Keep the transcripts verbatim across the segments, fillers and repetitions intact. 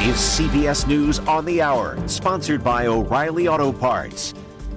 is C B S News on the Hour, sponsored by O'Reilly Auto Parts.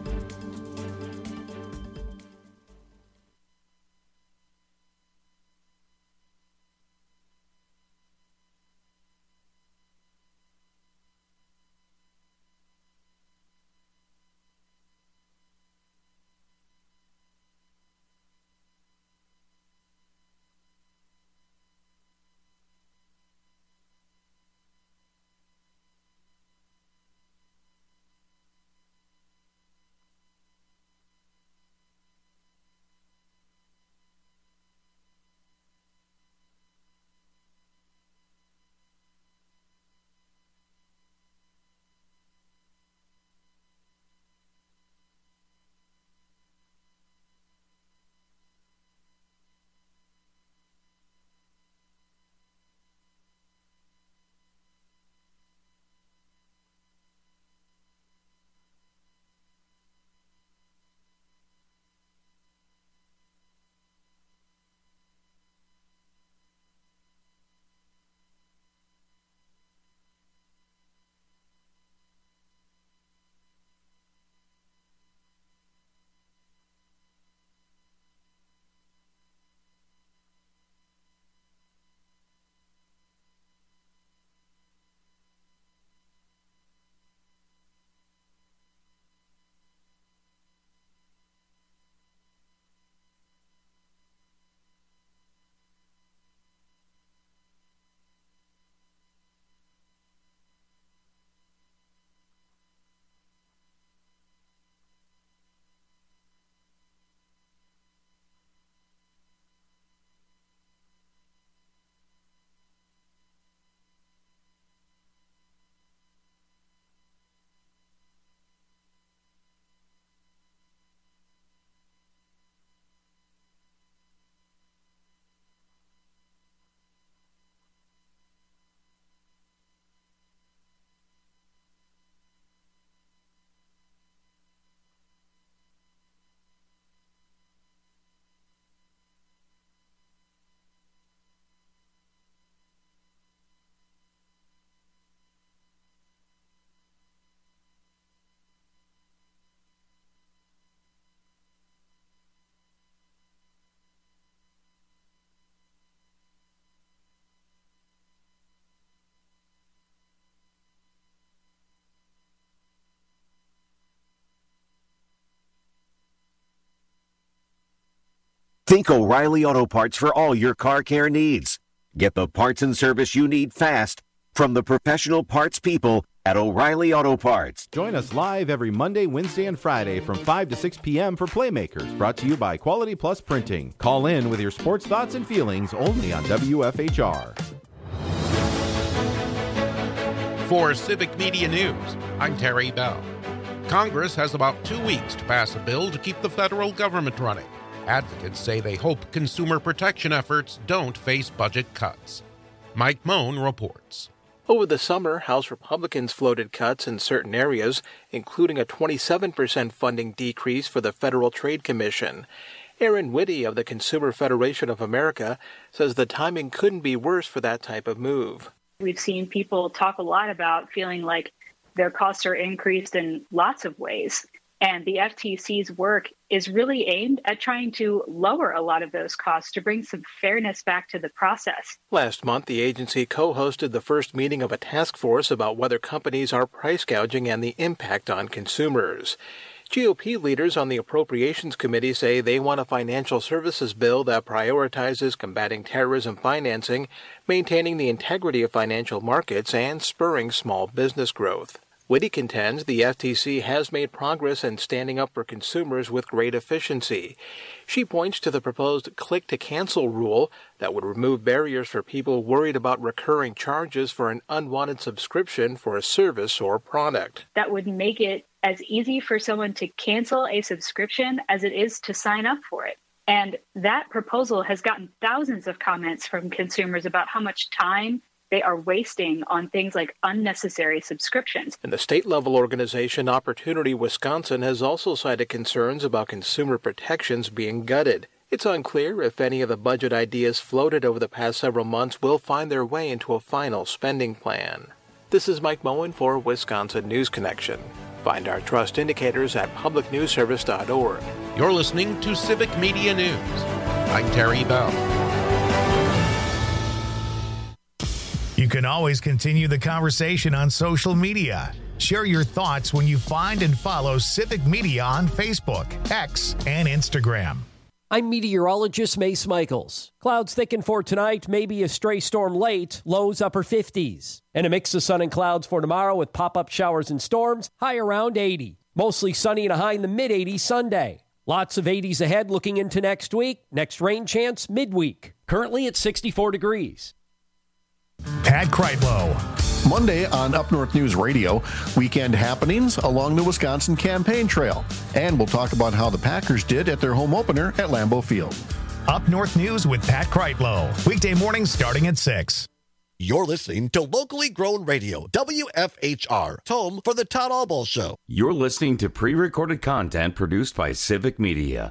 Think O'Reilly Auto Parts for all your car care needs. Get the parts and service you need fast from the professional parts people at O'Reilly Auto Parts. Join us live every Monday, Wednesday, and Friday from five to six p.m. for Playmakers, brought to you by Quality Plus Printing. Call in with your sports thoughts and feelings only on W F H R. For Civic Media News, I'm Terry Bell. Congress has about two weeks to pass a bill to keep the federal government running. Advocates say they hope consumer protection efforts don't face budget cuts. Mike Moan reports. Over the summer, House Republicans floated cuts in certain areas, including a twenty-seven percent funding decrease for the Federal Trade Commission. Aaron Whitty of the Consumer Federation of America says the timing couldn't be worse for that type of move. We've seen people talk a lot about feeling like their costs are increased in lots of ways. And the F T C's work is really aimed at trying to lower a lot of those costs to bring some fairness back to the process. Last month, the agency co-hosted the first meeting of a task force about whether companies are price gouging and the impact on consumers. G O P leaders on the Appropriations Committee say they want a financial services bill that prioritizes combating terrorism financing, maintaining the integrity of financial markets, and spurring small business growth. Whitty contends the F T C has made progress in standing up for consumers with great efficiency. She points to the proposed click-to-cancel rule that would remove barriers for people worried about recurring charges for an unwanted subscription for a service or product. That would make it as easy for someone to cancel a subscription as it is to sign up for it. And that proposal has gotten thousands of comments from consumers about how much time they are wasting on things like unnecessary subscriptions. And the state-level organization Opportunity Wisconsin has also cited concerns about consumer protections being gutted. It's unclear if any of the budget ideas floated over the past several months will find their way into a final spending plan. This is Mike Moen for Wisconsin News Connection. Find our trust indicators at public news service dot org. You're listening to Civic Media News. I'm Terry Bell. You can always continue the conversation on social media. Share your thoughts when you find and follow Civic Media on Facebook, X, and Instagram. I'm meteorologist Mace Michaels. Clouds thicken for tonight, maybe a stray storm late, lows upper fifties. And a mix of sun and clouds for tomorrow with pop-up showers and storms, high around eighty. Mostly sunny and a high in the mid-eighties Sunday. Lots of eighties ahead looking into next week. Next rain chance midweek. Currently at sixty-four degrees. Pat Kreitlow. Monday on Up North News Radio, weekend happenings along the Wisconsin campaign trail. And we'll talk about how the Packers did at their home opener at Lambeau Field. Up North News with Pat Kreitlow. Weekday mornings starting at six. You're listening to locally grown radio, W F H R, home for the Todd Albaugh Show. You're listening to pre-recorded content produced by Civic Media.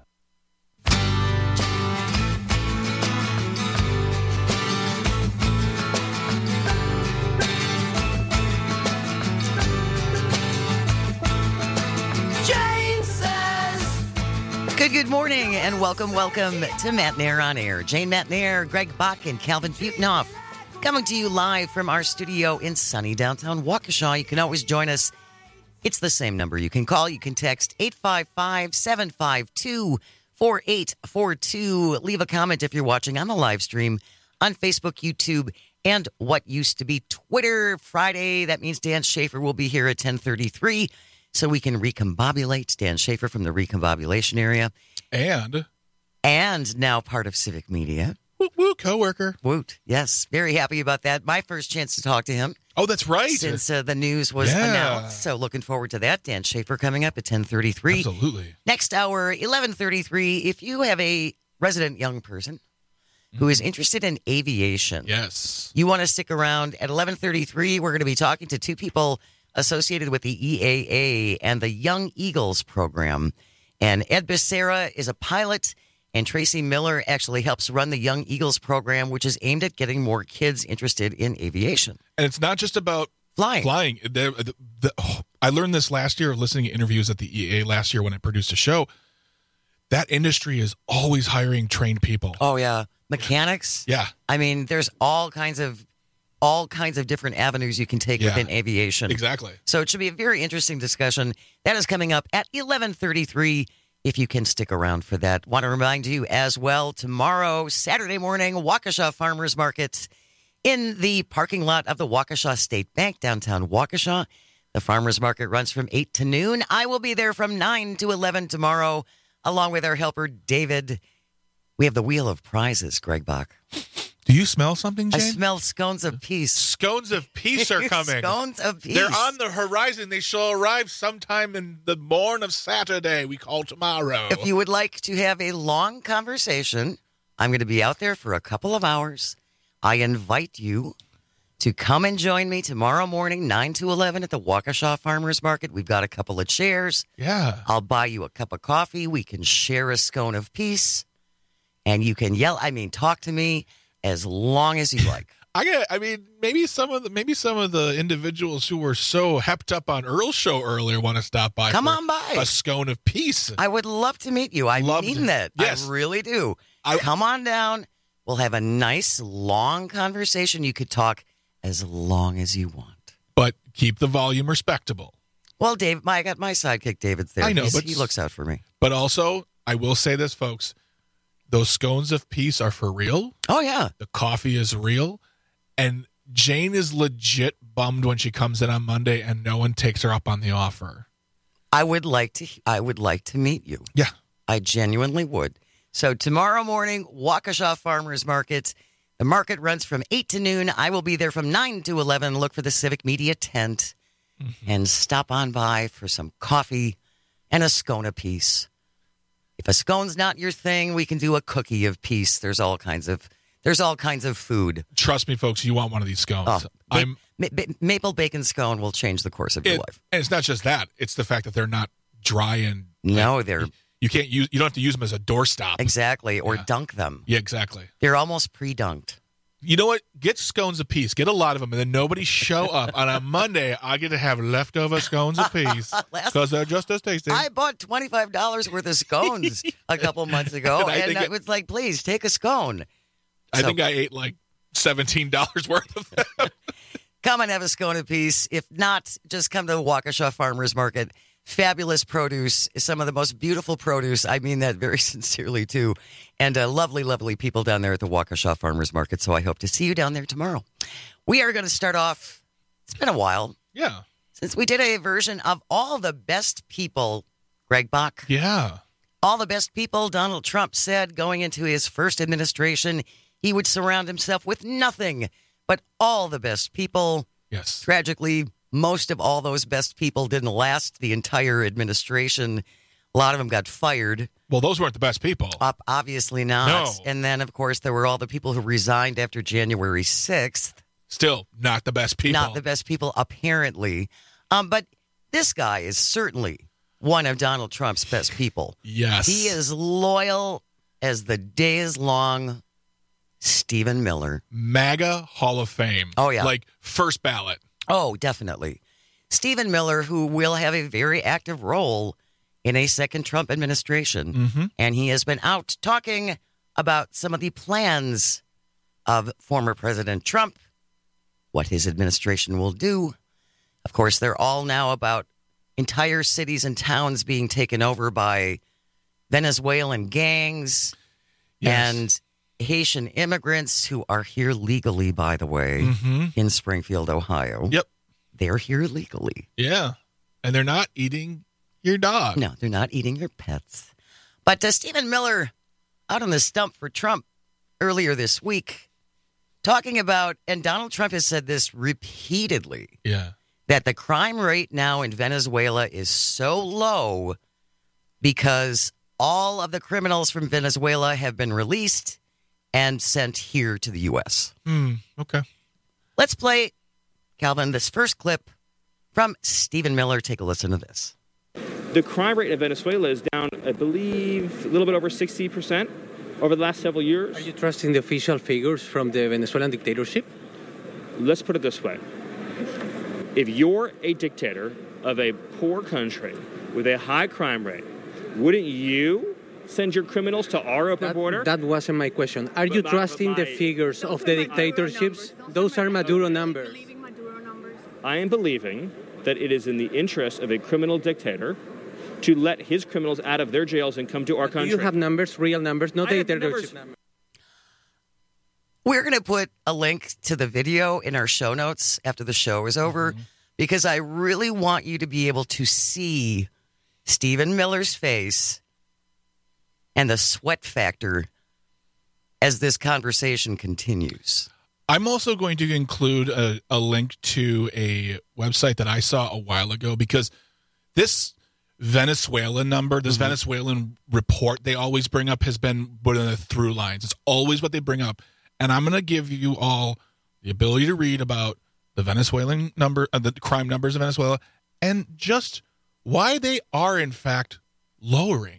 Good, good morning, and welcome, welcome to Matt Nair on Air. Jane Matt Nair, Greg Bach, and Calvin Futenoff coming to you live from our studio in sunny downtown Waukesha. You can always join us. It's the same number you can call. You can text eight five five, seven five two, four eight four two. Leave a comment if you're watching on the live stream on Facebook, YouTube, and what used to be Twitter. Friday, that means Dan Schaefer will be here at ten thirty-three. So we can recombobulate. Dan Schaefer from the recombobulation area. And? And now part of Civic Media. Woot, woot, co-worker. Woot, yes. Very happy about that. My first chance to talk to him. Oh, that's right. Since uh, the news was yeah. announced. So looking forward to that. Dan Schaefer coming up at ten thirty-three. Absolutely. Next hour, eleven thirty-three. If you have a resident young person who is interested in aviation. Yes. You want to stick around. At eleven thirty-three, we're going to be talking to two people associated with the E A A and the Young Eagles program. And Ed Becerra is a pilot, and Tracy Miller actually helps run the Young Eagles program, which is aimed at getting more kids interested in aviation. And it's not just about flying. Flying. The, the, the, oh, I learned this last year, listening to interviews at the E A A last year when I produced a show. That industry is always hiring trained people. Oh, yeah. Mechanics. Yeah. I mean, there's all kinds of all kinds of different avenues you can take yeah, within aviation. Exactly. So it should be a very interesting discussion. That is coming up at eleven thirty-three, if you can stick around for that. Want to remind you as well, tomorrow, Saturday morning, Waukesha Farmers Market in the parking lot of the Waukesha State Bank, downtown Waukesha. The Farmers Market runs from eight to noon. I will be there from nine to eleven tomorrow, along with our helper, David. We have the Wheel of Prizes, Greg Bach. Do you smell something, Jane? I smell scones of peace. Scones of peace are coming. Scones of peace. They're on the horizon. They shall arrive sometime in the morn of Saturday, we call tomorrow. If you would like to have a long conversation, I'm going to be out there for a couple of hours. I invite you to come and join me tomorrow morning, nine to eleven at the Waukesha Farmers Market. We've got a couple of chairs. Yeah. I'll buy you a cup of coffee. We can share a scone of peace. And you can yell, I mean, talk to me as long as you like. I get. I mean, maybe some of the maybe some of the individuals who were so hepped up on Earl's show earlier want to stop by. Come for on by. A scone of peace. I would love to meet you. I love mean to. that. Yes. I really do. I, Come on down. We'll have a nice long conversation. You could talk as long as you want, but keep the volume respectable. Well, Dave, I got my sidekick. David's there. I know, He's, but he looks out for me. But also, I will say this, folks. Those scones of peace are for real. Oh, yeah. The coffee is real. And Jane is legit bummed when she comes in on Monday and no one takes her up on the offer. I would like to I would like to meet you. Yeah. I genuinely would. So tomorrow morning, Waukesha Farmers Market. The market runs from eight to noon. I will be there from nine to eleven. Look for the Civic Media tent mm-hmm. and stop on by for some coffee and a scone apiece. If a scone's not your thing, we can do a cookie of peace. There's all kinds of there's all kinds of food. Trust me, folks, you want one of these scones. Oh, ma- I'm ma- ma- maple bacon scone will change the course of it, your life. And it's not just that; it's the fact that they're not dry and no, they're you, you can't use. You don't have to use them as a doorstop. Exactly, or yeah. dunk them. Yeah, exactly. They're almost pre-dunked. You know what? Get scones apiece. Get a lot of them, and then nobody show up. On a Monday, I get to have leftover scones apiece because they're just as tasty. I bought twenty-five dollars worth of scones a couple months ago, and, I, and I was like, please, take a scone. I so, think I ate like seventeen dollars worth of them. Come and have a scone apiece. If not, just come to the Waukesha Farmers Market. Fabulous produce, some of the most beautiful produce. I mean that very sincerely, too. And uh, lovely, lovely people down there at the Waukesha Farmers Market. So I hope to see you down there tomorrow. We are going to start off, it's been a while. Yeah. Since we did a version of All the Best People, Greg Bach. Yeah. All the best people, Donald Trump said going into his first administration, he would surround himself with nothing but all the best people. Yes. Tragically, most of all those best people didn't last the entire administration. A lot of them got fired. Well, those weren't the best people. Up, obviously not. No. And then, of course, there were all the people who resigned after January sixth. Still not the best people. Not the best people, apparently. Um, but this guy is certainly one of Donald Trump's best people. Yes. He is loyal as the day is long. Stephen Miller. MAGA Hall of Fame. Oh, yeah. Like first ballot. Oh, definitely. Stephen Miller, who will have a very active role in a second Trump administration. Mm-hmm. And he has been out talking about some of the plans of former President Trump, what his administration will do. Of course, they're all now about entire cities and towns being taken over by Venezuelan gangs Yes. and Haitian immigrants who are here legally, by the way, mm-hmm. in Springfield, Ohio. Yep. They're here legally. Yeah. And they're not eating your dog. No, they're not eating your pets. But uh, Stephen Miller out on the stump for Trump earlier this week talking about, and Donald Trump has said this repeatedly, yeah, that the crime rate now in Venezuela is so low because all of the criminals from Venezuela have been released and sent here to the U S. Hmm. Okay. Let's play, Calvin, this first clip from Stephen Miller. Take a listen to this. The crime rate in Venezuela is down, I believe, a little bit over sixty percent over the last several years. Are you trusting the official figures from the Venezuelan dictatorship? Let's put it this way. If you're a dictator of a poor country with a high crime rate, wouldn't you send your criminals to our open that, border? That wasn't my question. Are you but trusting my, the figures of the dictatorships? Those are Maduro numbers. I am believing that it is in the interest of a criminal dictator to let his criminals out of their jails and come to our country. Do you have numbers, real numbers, not I dictatorship numbers? We're going to put a link to the video in our show notes after the show is over, mm-hmm. because I really want you to be able to see Stephen Miller's face and the sweat factor as this conversation continues. I'm also going to include a, a link to a website that I saw a while ago, because this Venezuelan number, this mm-hmm. Venezuelan report they always bring up has been one of the through lines. It's always what they bring up. And I'm going to give you all the ability to read about the Venezuelan number, uh, the crime numbers of Venezuela, and just why they are, in fact, lowering.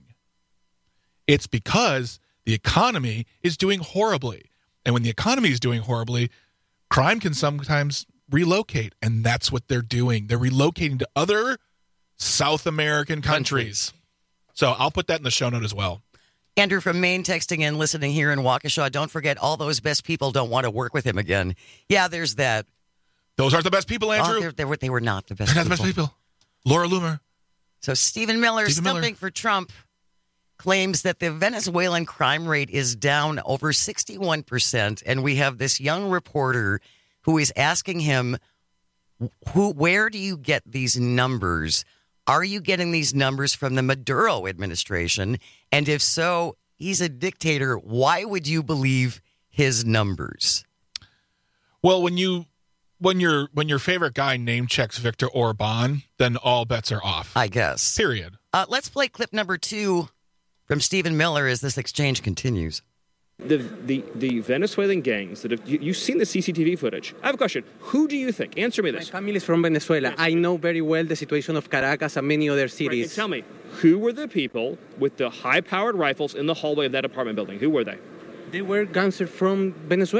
It's because the economy is doing horribly. And when the economy is doing horribly, crime can sometimes relocate. And that's what they're doing. They're relocating to other South American countries. So I'll put that in the show note as well. Andrew from Maine texting in, listening here in Waukesha. Don't forget, all those best people don't want to work with him again. Yeah, there's that. Those aren't the best people, Andrew. Oh, they, they, were, they were not the best They're not people. the best people. Laura Loomer. So Stephen Miller, Stephen stumping Miller. for Trump, claims that the Venezuelan crime rate is down over sixty-one percent. And we have this young reporter who is asking him, "Who? Where do you get these numbers? Are you getting these numbers from the Maduro administration? And if so, he's a dictator. Why would you believe his numbers?" Well, when you when your when your favorite guy name checks Viktor Orban, then all bets are off. I guess. Period. Uh, let's play clip number two from Stephen Miller as this exchange continues. The, the the Venezuelan gangs that have, you, you've seen the C C T V footage. I have a question. Who do you think? Answer me this. My family is from Venezuela. I know very well the situation of Caracas and many other cities. Right, and tell me, who were the people with the high-powered rifles in the hallway of that apartment building? Who were they? They were gangsters from Venezuela.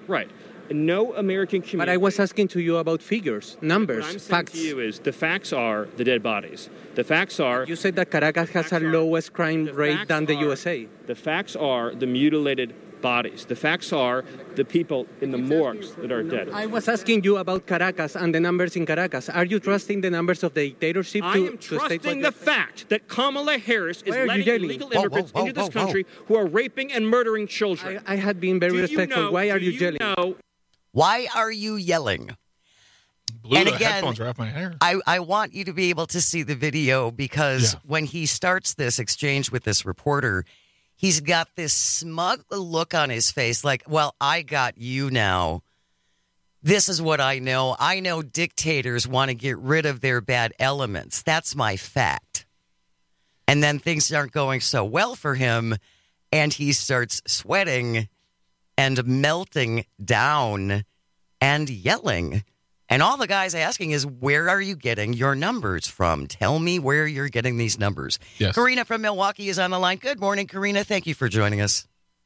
Right. No American community. But I was asking to you about figures, numbers, what I'm saying facts. to you is the facts are the dead bodies. The facts are. You said that Caracas has a lowest crime rate than the U S A. The facts are the mutilated bodies. The facts are the people in the morgues that are dead. I was asking you about Caracas and the numbers in Caracas. Are you trusting the numbers of the dictatorship to, I am to state trusting the fact that Kamala Harris is Why are you letting yelling? illegal Whoa, immigrants whoa, whoa, into this whoa, whoa. country who are raping and murdering children. I, I had been very Do you respectful. know- Why are do you you yelling? know- Why are you yelling? Blew and the again, headphones right off my hair. I, I want you to be able to see the video because Yeah. when he starts this exchange with this reporter, he's got this smug look on his face like, well, I got you now. This is what I know. I know dictators want to get rid of their bad elements. That's my fact. And then things aren't going so well for him, and he starts sweating and melting down and yelling. And all the guy's asking is, where are you getting your numbers from? Tell me where you're getting these numbers. Yes. Karina from Milwaukee is on the line. Good morning, Karina. Thank you for joining us.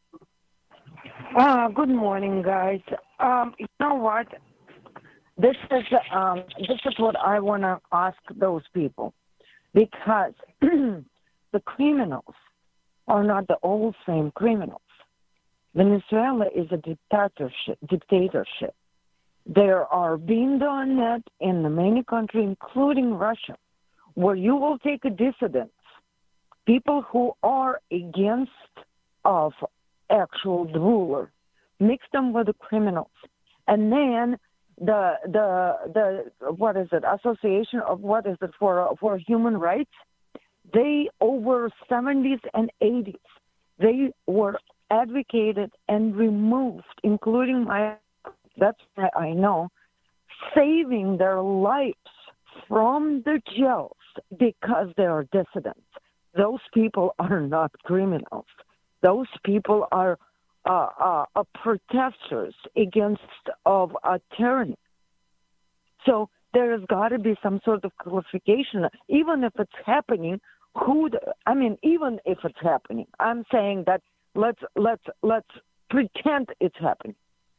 Uh, good morning, guys. Um, you know what? This is um, this is what I want to ask those people, because the criminals are not the old same criminals. Venezuela is a dictatorship. Dictatorship. There are being done that in many countries, including Russia, where you will take a dissidents, people who are against of actual ruler, mix them with the criminals, and then the the the what is it? Association of what is it for for human rights? They over seventies and eighties, they were advocated and removed, including my. That's why I know, saving their lives from the jails because they are dissidents. Those people are not criminals. Those people are uh, uh, uh, protesters against of a tyranny. So there has got to be some sort of classification, even if it's happening. Who? The, I mean, even if it's happening, I'm saying that let's let's let's pretend it's happening.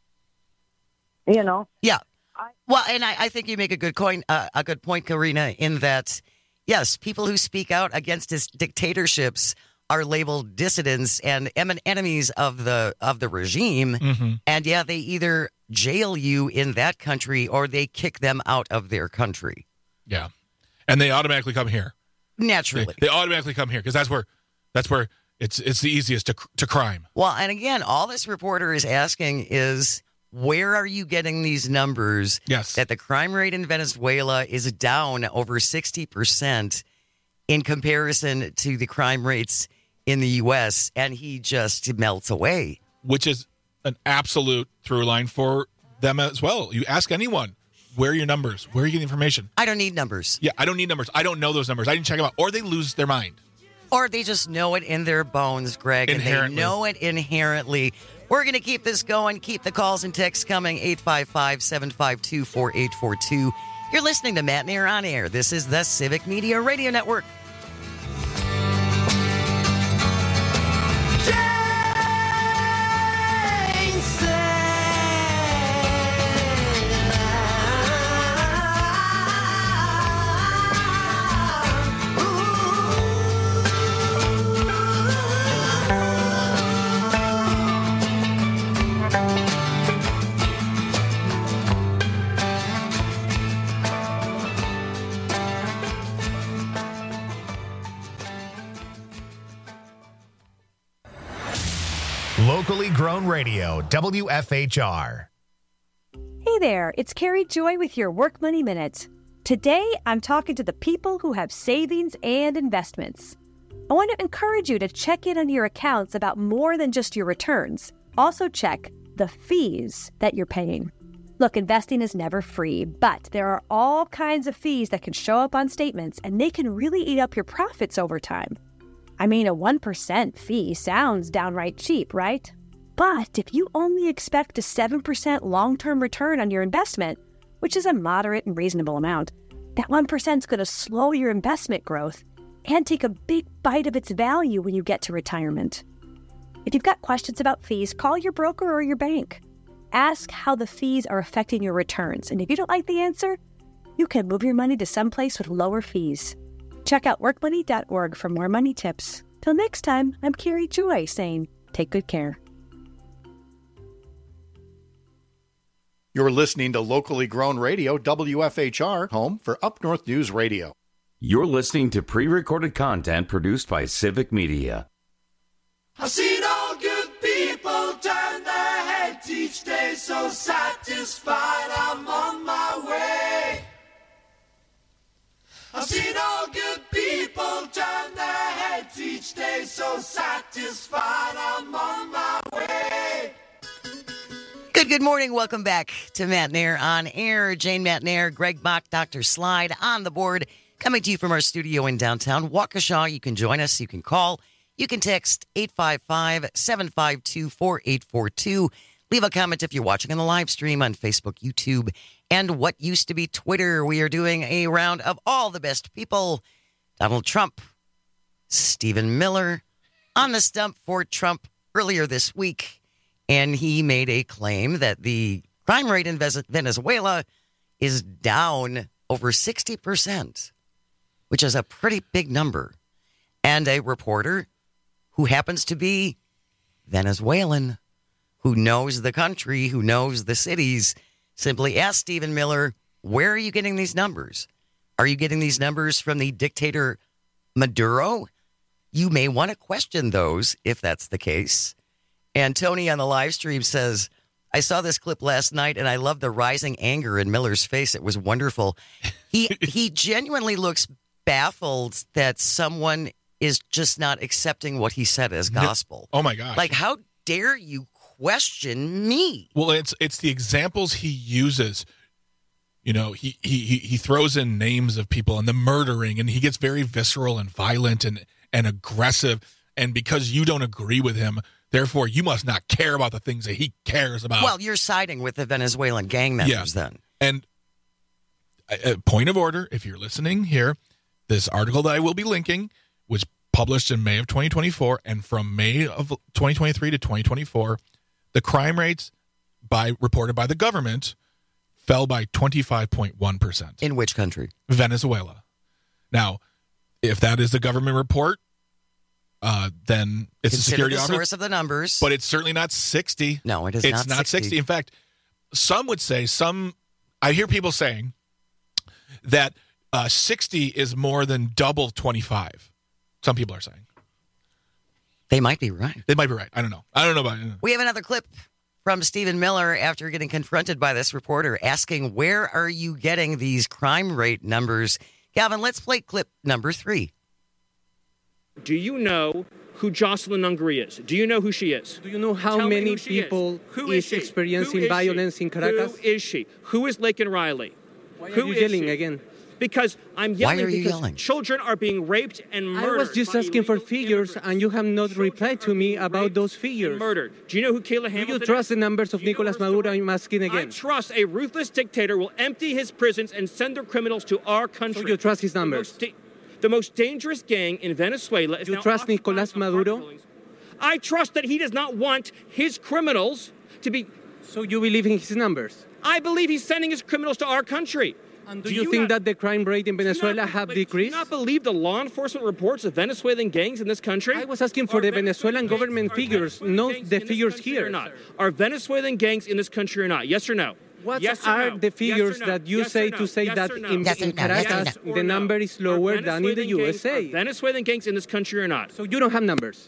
You know? Yeah. Well, and I, I think you make a good coin, uh, a good point, Karina, in that, yes, people who speak out against his dictatorships are labeled dissidents and em- enemies of the of the regime. Mm-hmm. And yeah, they either jail you in that country or they kick them out of their country. Yeah, and they automatically come here. Naturally, they, they automatically come here because that's where that's where it's it's the easiest to to crime. Well, and again, all this reporter is asking is, where are you getting these numbers? Yes. That the crime rate in Venezuela is down over sixty percent in comparison to the crime rates in the U S, and he just melts away. Which is an absolute through line for them as well. You ask anyone, where are your numbers? Where are you getting information? I don't need numbers. Yeah, I don't need numbers. I don't know those numbers. I didn't check them out. Or they lose their mind. Or they just know it in their bones, Greg. Inherently. And they know it inherently. We're going to keep this going. Keep the calls and texts coming. eight five five, seven five two, four eight four two. You're listening to Matt Nair on Air. This is the Civic Media Radio Network. Locally grown radio, W F H R. Hey there, it's Carrie Joy with your Work Money Minute. Today, I'm talking to the people who have savings and investments. I want to encourage you to check in on your accounts about more than just your returns. Also check the fees that you're paying. Look, investing is never free, but there are all kinds of fees that can show up on statements, and they can really eat up your profits over time. I mean, a one percent fee sounds downright cheap, right? But if you only expect a seven percent long-term return on your investment, which is a moderate and reasonable amount, that one percent is going to slow your investment growth and take a big bite of its value when you get to retirement. If you've got questions about fees, call your broker or your bank. ask how the fees are affecting your returns. And if you don't like the answer, you can move your money to someplace with lower fees. Check out work money dot org for more money tips. Till next time, I'm Carrie Joy saying, take good care. You're listening to locally grown radio, W F H R, home for Up North News Radio. You're listening to pre-recorded content produced by Civic Media. I've seen all good people turn their heads each day, so satisfied I'm on my way. I've seen all good people turn their heads each day, so satisfied I'm on my way. Good, good morning. Welcome back to Matt Nair on Air. Jane Matt Nair, Greg Bach, Doctor Slide on the board. Coming to you from our studio in downtown Waukesha. You can join us. You can call. You can text eight five five, seven five two, four eight four two. Leave a comment if you're watching on the live stream on Facebook, YouTube, and what used to be Twitter. We are doing a round of all the best people. Donald Trump, Stephen Miller, on the stump for Trump earlier this week. And he made a claim that the crime rate in Venezuela is down over sixty percent, which is a pretty big number. And a reporter who happens to be Venezuelan, who knows the country, who knows the cities, simply asked Stephen Miller, where are you getting these numbers? Are you getting these numbers from the dictator Maduro? You may want to question those if that's the case. And Tony on the live stream says, I saw this clip last night and I love the rising anger in Miller's face. It was wonderful. He he genuinely looks baffled that someone is just not accepting what he said as gospel. Oh, my gosh. Like, how dare you question me? Well, it's it's the examples he uses. You know, he, he, he throws in names of people and the murdering, and he gets very visceral and violent and, and aggressive. And because you don't agree with him, therefore, you must not care about the things that he cares about. Well, you're siding with the Venezuelan gang members yeah. then. And a, a point of order, if you're listening here, this article that I will be linking was published in May of twenty twenty-four, and from May of twenty twenty-three to twenty twenty-four, the crime rates by reported by the government fell by twenty-five point one percent. In which country? Venezuela. Now, if that is the government report, uh, then it's Consider a security the officer. source of the numbers. But it's certainly not sixty. No, it is it's not not sixty. sixty. In fact, some would say, some, I hear people saying that uh, sixty is more than double twenty-five. Some people are saying. They might be right. They might be right. I don't know. I don't know about it. We have another clip from Stephen Miller after getting confronted by this reporter asking, where are you getting these crime rate numbers? Galvin, let's play clip number three. Do you know who Jocelyn Nungri is? Do you know who she is? Do you know how Tell me many who she people is, who is is she? experiencing Who is violence she? in Caracas? Who is she? Who is Laken Riley? Why are who you is yelling she? again? Because I'm yelling Why are you because yelling? children are being raped and murdered. I was just by asking for illegal figures, immigrants. and you have not Children replied to are me being about raped those and figures. murdered. Do you know who Kayla Do Hamilton you is? trust the numbers of Do you know Nicolas her Maduro? story? I'm asking I again. trust a ruthless dictator will empty his prisons and send their criminals to our country. So you trust his The numbers? most, da- the most dangerous gang in Venezuela is You now trust occupying Nicolas apartment Maduro? buildings. I trust that he does not want his criminals to be... So you believe in his numbers? I believe he's sending his criminals to our country. And do, you, think not, that the crime rate in Venezuela not, have do decreased? you not believe the law enforcement reports of Venezuelan gangs in this country? I was asking for Are the Venezuelan gangs- government are figures, Venezuelan not gangs the in this figures country here. Or not? Are Venezuelan gangs in this country or not? Yes or no? What yes or are no? the figures yes or no? that you yes say no? to say yes that or no? in, Yes in or no? Yes or Caracas or the no? number is Are lower than in the Venezuelan U S gangs- are A? Venezuelan gangs in this country or not? So you don't have numbers?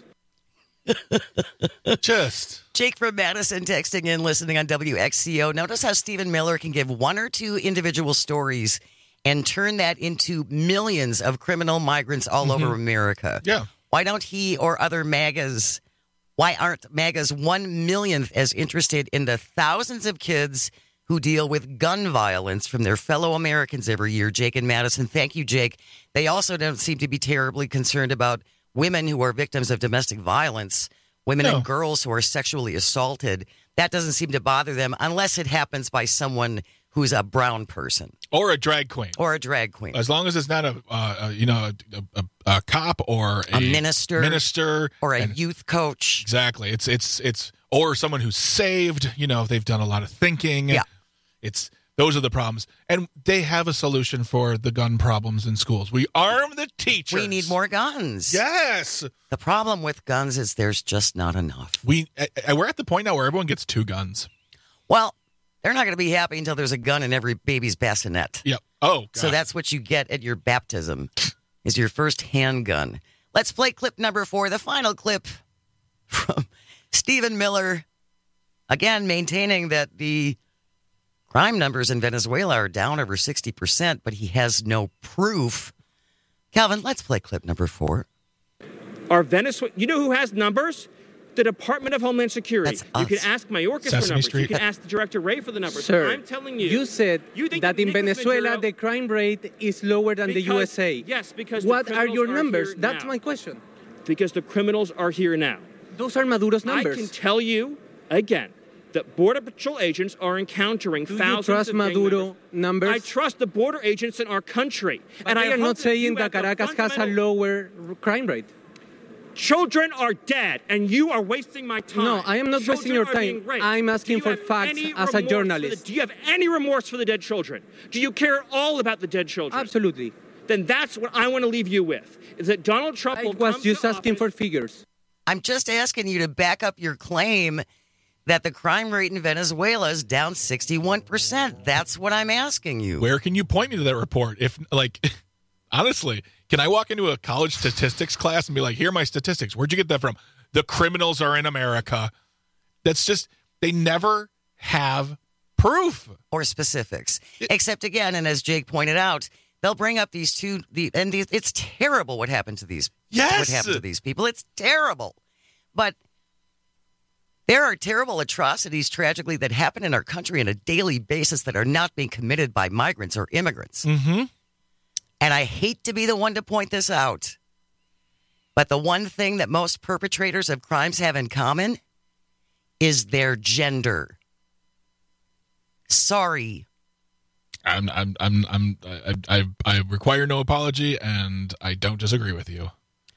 Just. Jake from Madison texting in, listening on W X C O. Notice how Stephen Miller can give one or two individual stories and turn that into millions of criminal migrants all Mm-hmm. over America. Yeah. Why don't he or other MAGAs, why aren't MAGAs one millionth as interested in the thousands of kids who deal with gun violence from their fellow Americans every year? Jake and Madison, thank you, Jake. They also don't seem to be terribly concerned about women who are victims of domestic violence, women No. and girls who are sexually assaulted. That doesn't seem to bother them unless it happens by someone who's a brown person. Or a drag queen. Or a drag queen. As long as it's not a, uh, a you know, a, a, a cop or a, A minister. minister Or a and- youth coach. Exactly. It's it's it's or someone who's saved, you know, they've done a lot of thinking. Yeah. It's those are the problems. And they have a solution for the gun problems in schools. We arm the teachers. We need more guns. Yes. The problem with guns is there's just not enough. We uh, we're at the point now where everyone gets two guns. Well, they're not going to be happy until there's a gun in every baby's bassinet. Yep. Oh, God. So that's what you get at your baptism, is your first handgun. Let's play clip number four, the final clip from Stephen Miller. Again, maintaining that the crime numbers in Venezuela are down over sixty percent, but he has no proof. Calvin, let's play clip number four. Are Venezuela, you know who has numbers? The Department of Homeland Security. That's you can us. ask Mayorkas for Sesame numbers. Street. You can ask Director Ray for the numbers. Sir, I'm telling you. You said you think that in Nicolas Venezuela Maduro, the crime rate is lower than the because, U S A. Yes, because the what are criminals your are numbers? here That's now. my question. Because the criminals are here now. Those are Maduro's numbers. I can tell you again that Border Patrol agents are encountering Do thousands you trust of gang Maduro members. numbers? I trust the border agents in our country. But and they I are hope not saying you that have the Caracas has a fundamental- lower crime rate. Children are dead, and you are wasting my time. No, I am not Children wasting your are time. being raped. I'm asking Do you for have facts any as a remorse for the- journalist. do you have any remorse for the dead children? Do you care at all about the dead children? Absolutely. Then that's what I want to leave you with, is that Donald Trump I will was come just to asking office- for figures. I'm just asking you to back up your claim that the crime rate in Venezuela is down sixty-one percent. That's what I'm asking you. Where can you point me to that report? If, like, honestly, can I walk into a college statistics class and be like, here are my statistics. Where'd you get that from? The criminals are in America. That's just, they never have proof. Or specifics. Except, again, and as Jake pointed out, they'll bring up these two, the, and these, it's terrible what happened to these, Yes! what happened to these people. It's terrible. But there are terrible atrocities, tragically, that happen in our country on a daily basis that are not being committed by migrants or immigrants. Mm-hmm. And I hate to be the one to point this out, but the one thing that most perpetrators of crimes have in common is their gender. Sorry. I'm, I'm, I'm, I'm, I, I, I require no apology, and I don't disagree with you.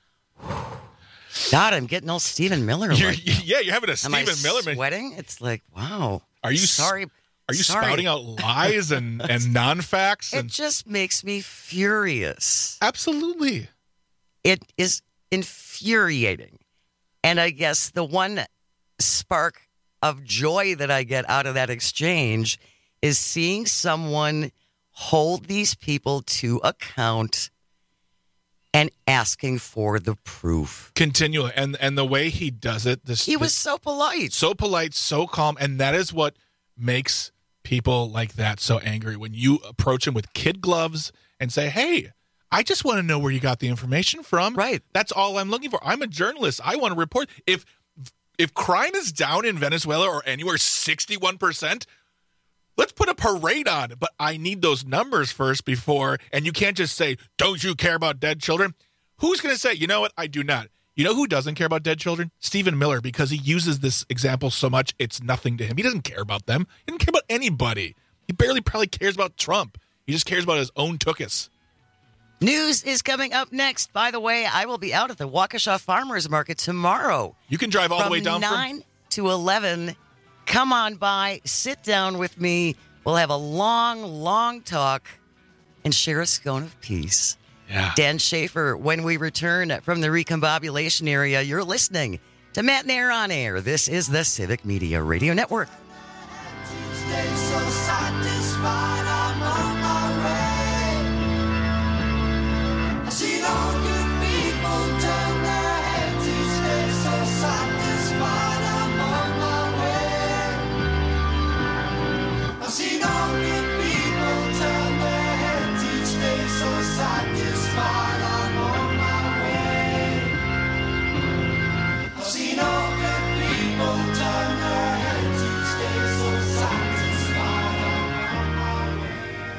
God, I'm getting all Stephen Miller. You're, like yeah, you're having a Am Stephen I Miller. man. sweating? It's like, wow. Are you sorry? Are you sorry. spouting out lies and, and non-facts? It And just makes me furious. absolutely. It is infuriating. And I guess the one spark of joy that I get out of that exchange is seeing someone hold these people to account and asking for the proof. Continually, and and the way he does it, this He was this- so polite. so polite, so calm, and that is what makes people like that so angry. When you approach him with kid gloves and say, "Hey, I just want to know where you got the information from." Right. That's all I'm looking for. I'm a journalist. I want to report. If if crime is down in Venezuela or anywhere sixty-one percent, let's put a parade on. But I need those numbers first before, and you can't just say, "Don't you care about dead children?" Who's going to say, "You know what? I do not." You know who doesn't care about dead children? Stephen Miller, because he uses this example so much, it's nothing to him. He doesn't care about them. He doesn't care about anybody. He barely probably cares about Trump. He just cares about his own tuchus. News is coming up next. By the way, I will be out at the Waukesha Farmers Market tomorrow. You can drive all from the way down nine from... to eleven. Come on by, sit down with me. We'll have a long, long talk and share a scone of peace. Yeah. Dan Schaefer, when we return from the recombobulation area, you're listening to Matt Nair on Air. This is the Civic Media Radio Network. Stay so satisfied, I'm on my way. I see all good people turn their heads each day, so satisfied, I'm on my way. I see all good people turn their heads each day, so satisfied, I'm on my way. I've seen all good people turn their heads each day, so satisfied, I'm on my way.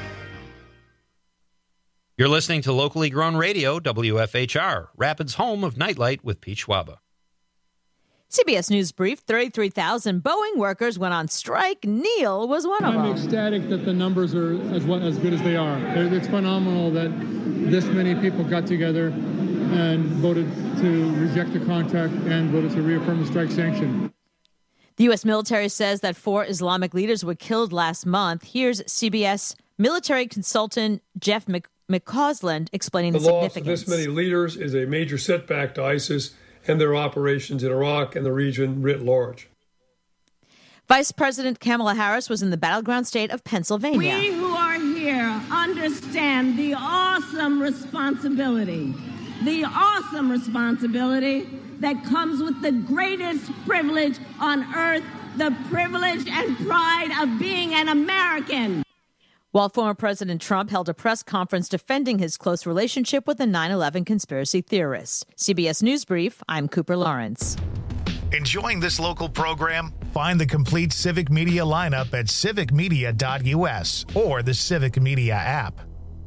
You're listening to locally grown radio, W F H R, Rapids' home of Nightlight with Pete Schwaba. C B S News Brief, thirty-three thousand Boeing workers went on strike. Neil was one of I'm them. ecstatic that the numbers are as well, as good as they are. They're, it's phenomenal that this many people got together and voted to reject the contract and voted to reaffirm the strike sanction. The U S military says that four Islamic leaders were killed last month. Here's C B S military consultant Jeff McCausland explaining the, the significance. The loss of this many leaders is a major setback to ISIS and their operations in Iraq and the region writ large. Vice President Kamala Harris was in the battleground state of Pennsylvania. We who are here understand the awesome responsibility, the awesome responsibility that comes with the greatest privilege on earth, the privilege and pride of being an American. While former President Trump held a press conference defending his close relationship with the nine eleven conspiracy theorists. C B S News Brief, I'm Cooper Lawrence. Enjoying this local program? Find the complete Civic Media lineup at civic media dot u s or the Civic Media app.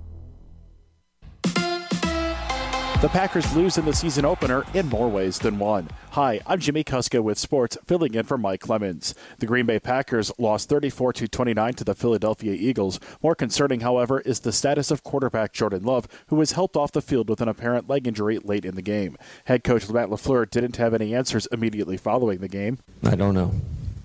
The Packers lose in the season opener in more ways than one. Hi, I'm Jimmy Kuska with sports, filling in for Mike Clemens. The Green Bay Packers lost thirty-four to twenty-nine to the Philadelphia Eagles. More concerning, however, is the status of quarterback Jordan Love, who was helped off the field with an apparent leg injury late in the game. Head coach Matt LaFleur didn't have any answers immediately following the game. I don't know.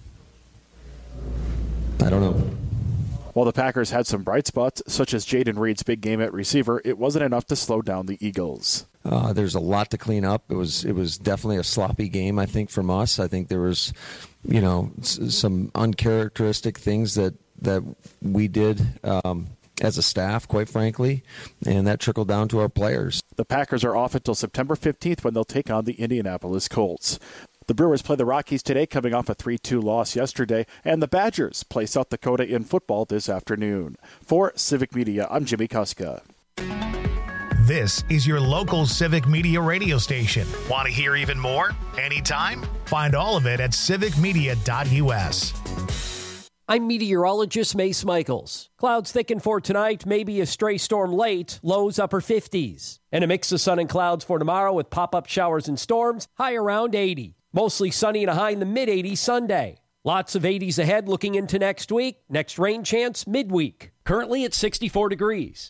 I don't know. While the Packers had some bright spots, such as Jaden Reed's big game at receiver, it wasn't enough to slow down the Eagles. Uh, there's a lot to clean up. It was it was definitely a sloppy game, I think, from us. I think there was, you know, s- some uncharacteristic things that, that we did um, as a staff, quite frankly, and that trickled down to our players. The Packers are off until September fifteenth when they'll take on the Indianapolis Colts. The Brewers play the Rockies today, coming off a three two loss yesterday, and the Badgers play South Dakota in football this afternoon. For Civic Media, I'm Jimmy Kuska. This is your local Civic Media radio station. Want to hear even more? Anytime? Find all of it at civic media dot u s. I'm meteorologist Mace Michaels. Clouds thicken for tonight, maybe a stray storm late, lows upper fifties. And a mix of sun and clouds for tomorrow with pop-up showers and storms, high around eighty. Mostly sunny and a high in the mid-eighties Sunday. Lots of eighties ahead looking into next week. Next rain chance midweek. Currently at sixty-four degrees.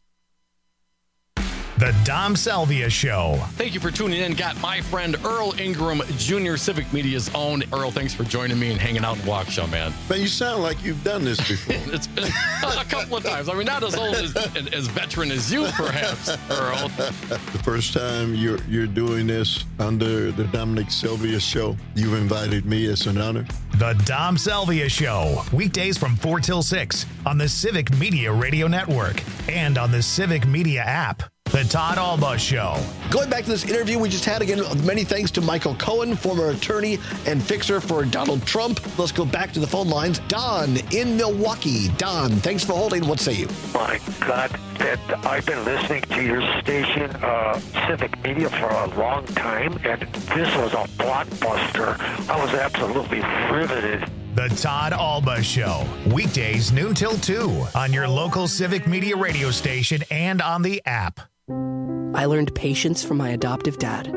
The Dom Salvia Show. Thank you for tuning in. Got my friend Earl Ingram Junior, Civic Media's own. Earl, thanks for joining me and hanging out in Waukesha, man. Man, you sound like you've done this before. It's been a couple of times. I mean, not as old as as veteran as you, perhaps, Earl. The first time you're you're doing this under the Dominic Salvia Show, you've invited me. It's an honor. The Dom Salvia Show. Weekdays from four till six on the Civic Media Radio Network and on the Civic Media app. The Todd Alba Show. Going back to this interview we just had, again, many thanks to Michael Cohen, former attorney and fixer for Donald Trump. Let's go back to the phone lines. Don in Milwaukee. Don, thanks for holding. What say you? My God, that I've been listening to your station, uh, Civic Media, for a long time, and this was a blockbuster. I was absolutely riveted. The Todd Alba Show. Weekdays noon till two on your local Civic Media radio station and on the app. I learned patience from my adoptive dad.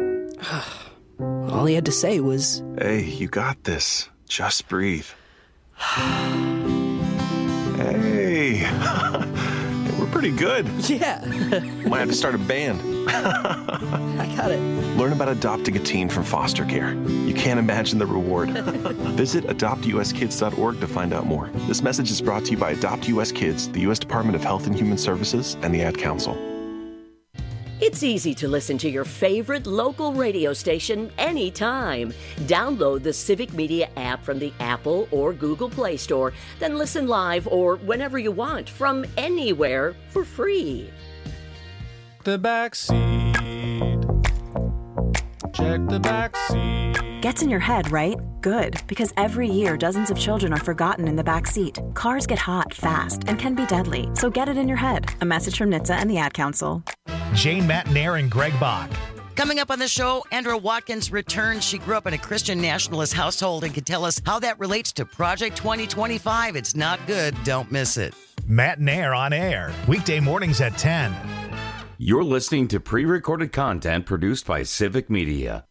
All he had to say was, "Hey, you got this. Just breathe." Hey, we're pretty good. Yeah. Might have to start a band. I got it. Learn about adopting a teen from foster care. You can't imagine the reward. Visit adopt u s kids dot org to find out more. This message is brought to you by Adopt U S Kids, the U S Department of Health and Human Services, and the Ad Council. It's easy to listen to your favorite local radio station anytime. Download the Civic Media app from the Apple or Google Play Store, then listen live or whenever you want from anywhere for free. The back seat. Check the back seat. Gets in your head, right? Good, because every year dozens of children are forgotten in the back seat. Cars get hot fast and can be deadly, so get it in your head. A message from N H T S A and the Ad Council. Jane Matnair and Greg Bach. Coming up on the show, Andra Watkins returns. She grew up in a Christian nationalist household and can tell us how that relates to Project twenty twenty-five. It's not good. Don't miss it. Matnair on air, weekday mornings at ten. You're listening to pre-recorded content produced by Civic Media.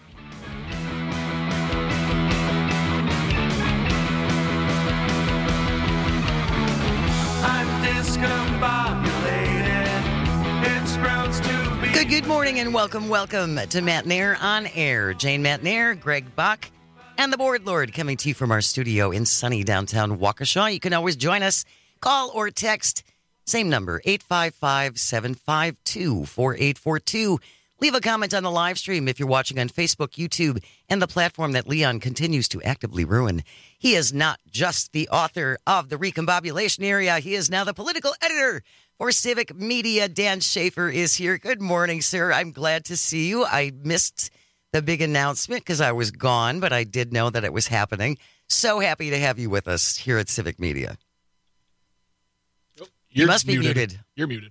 I'm discombobulated. It's grounds to be. Good, good morning and welcome, welcome to Matnair on air. Jane Matnair, Greg Bach, and the Board Lord coming to you from our studio in sunny downtown Waukesha. You can always join us. Call or text. Same number, eight five five, seven five two, four eight four two. Leave a comment on the live stream if you're watching on Facebook, YouTube, and the platform that Leon continues to actively ruin. He is not just the author of The Recombobulation Area. He is now the political editor for Civic Media. Dan Schaefer is here. Good morning, sir. I'm glad to see you. I missed the big announcement because I was gone, but I did know that it was happening. So happy to have you with us here at Civic Media. You're you must be muted. muted. You're muted.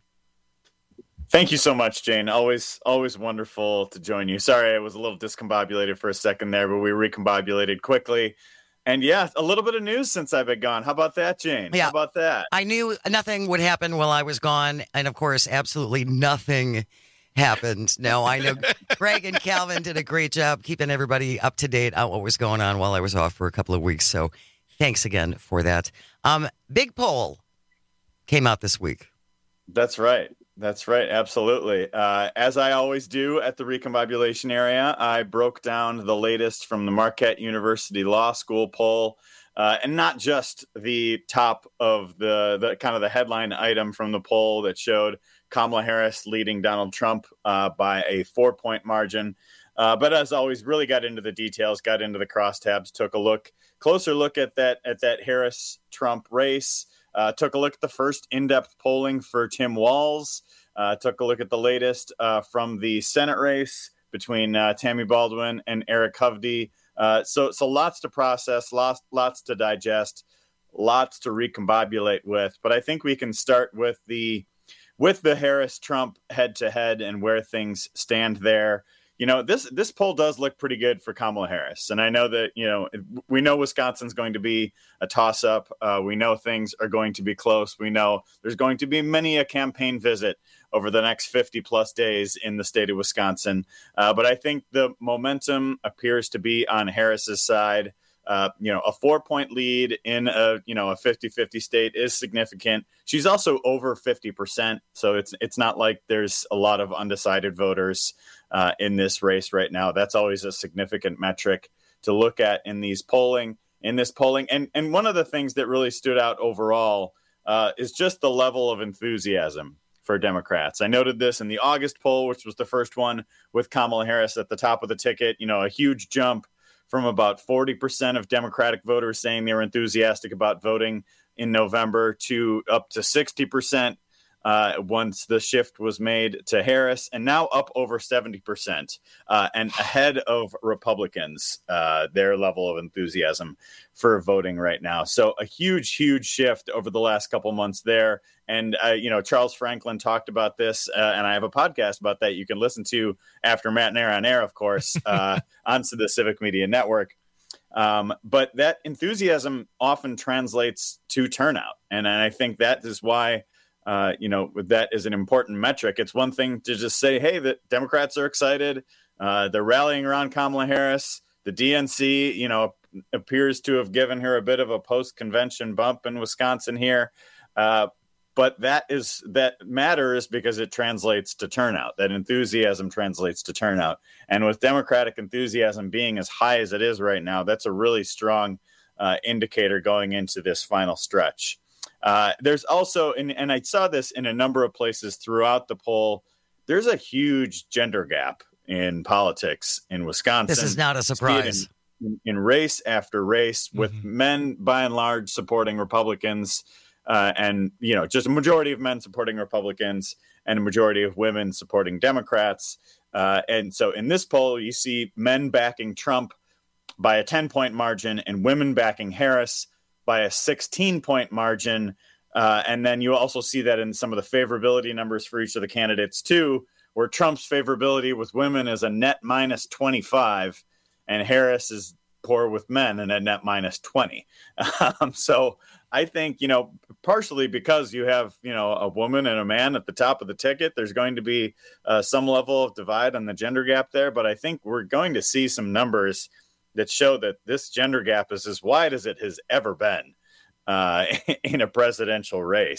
Thank you so much, Jane. Always, always wonderful to join you. Sorry, I was a little discombobulated for a second there, but we recombobulated quickly. And yeah, a little bit of news since I've been gone. How about that, Jane? Yeah. How about that? I knew nothing would happen while I was gone. And of course, absolutely nothing happened. No, I know Greg and Calvin did a great job keeping everybody up to date on what was going on while I was off for a couple of weeks. So thanks again for that. Um, big poll came out this week. That's right. That's right. Absolutely. Uh, as I always do at the Recombobulation Area, I broke down the latest from the Marquette University Law School poll, uh, and not just the top of the, the kind of the headline item from the poll that showed Kamala Harris leading Donald Trump uh, by a four-point margin. Uh, but as always, really got into the details, got into the crosstabs, took a look, closer look at that at that Harris-Trump race. Uh, took a look at the first in-depth polling for Tim Walz. Uh, took a look at the latest uh, from the Senate race between uh, Tammy Baldwin and Eric Hovde. Uh, so, so lots to process, lots, lots to digest, lots to recombobulate with. But I think we can start with the with the Harris-Trump head-to-head and where things stand there. You know, this this poll does look pretty good for Kamala Harris. And I know that, you know, we know Wisconsin's going to be a toss-up. Uh, we know things are going to be close. We know there's going to be many a campaign visit over the next fifty plus days in the state of Wisconsin. Uh, but I think the momentum appears to be on Harris's side. Uh, you know, a four-point lead in a, you know, a fifty-fifty state is significant. She's also over fifty percent, so it's it's not like there's a lot of undecided voters uh, in this race right now. That's always a significant metric to look at in these polling, in this polling. And and one of the things that really stood out overall uh, is just the level of enthusiasm for Democrats. I noted this in the August poll, which was the first one with Kamala Harris at the top of the ticket. You know, a huge jump from about forty percent of Democratic voters saying they were enthusiastic about voting in November to up to sixty percent uh, once the shift was made to Harris, and now up over seventy percent uh, and ahead of Republicans, uh, their level of enthusiasm for voting right now. So a huge, huge shift over the last couple months there. And, uh, you know, Charles Franklin talked about this, uh, and I have a podcast about that you can listen to after Matt and Air on Air, of course, uh, onto the Civic Media Network. Um, but that enthusiasm often translates to turnout. And, and I think that is why, uh, you know, that is an important metric. It's one thing to just say, hey, the Democrats are excited. Uh, they're rallying around Kamala Harris. The D N C, you know, appears to have given her a bit of a post-convention bump in Wisconsin here. Uh, But that is that matters because it translates to turnout. That enthusiasm translates to turnout. And with Democratic enthusiasm being as high as it is right now, that's a really strong uh, indicator going into this final stretch. Uh, there's also, and, and I saw this in a number of places throughout the poll, there's a huge gender gap in politics in Wisconsin. This is not a surprise. In, in race after race, with mm-hmm. men by and large supporting Republicans. Uh, and, you know, just a majority of men supporting Republicans and a majority of women supporting Democrats. Uh, and so in this poll, you see men backing Trump by a ten-point margin and women backing Harris by a sixteen-point margin. Uh, and then you also see that in some of the favorability numbers for each of the candidates, too, where Trump's favorability with women is a net minus twenty-five and Harris is poor with men and a net minus twenty. Um, so I think, you know, partially because you have, you know, a woman and a man at the top of the ticket, there's going to be uh, some level of divide on the gender gap there. But I think we're going to see some numbers that show that this gender gap is as wide as it has ever been uh, in a presidential race.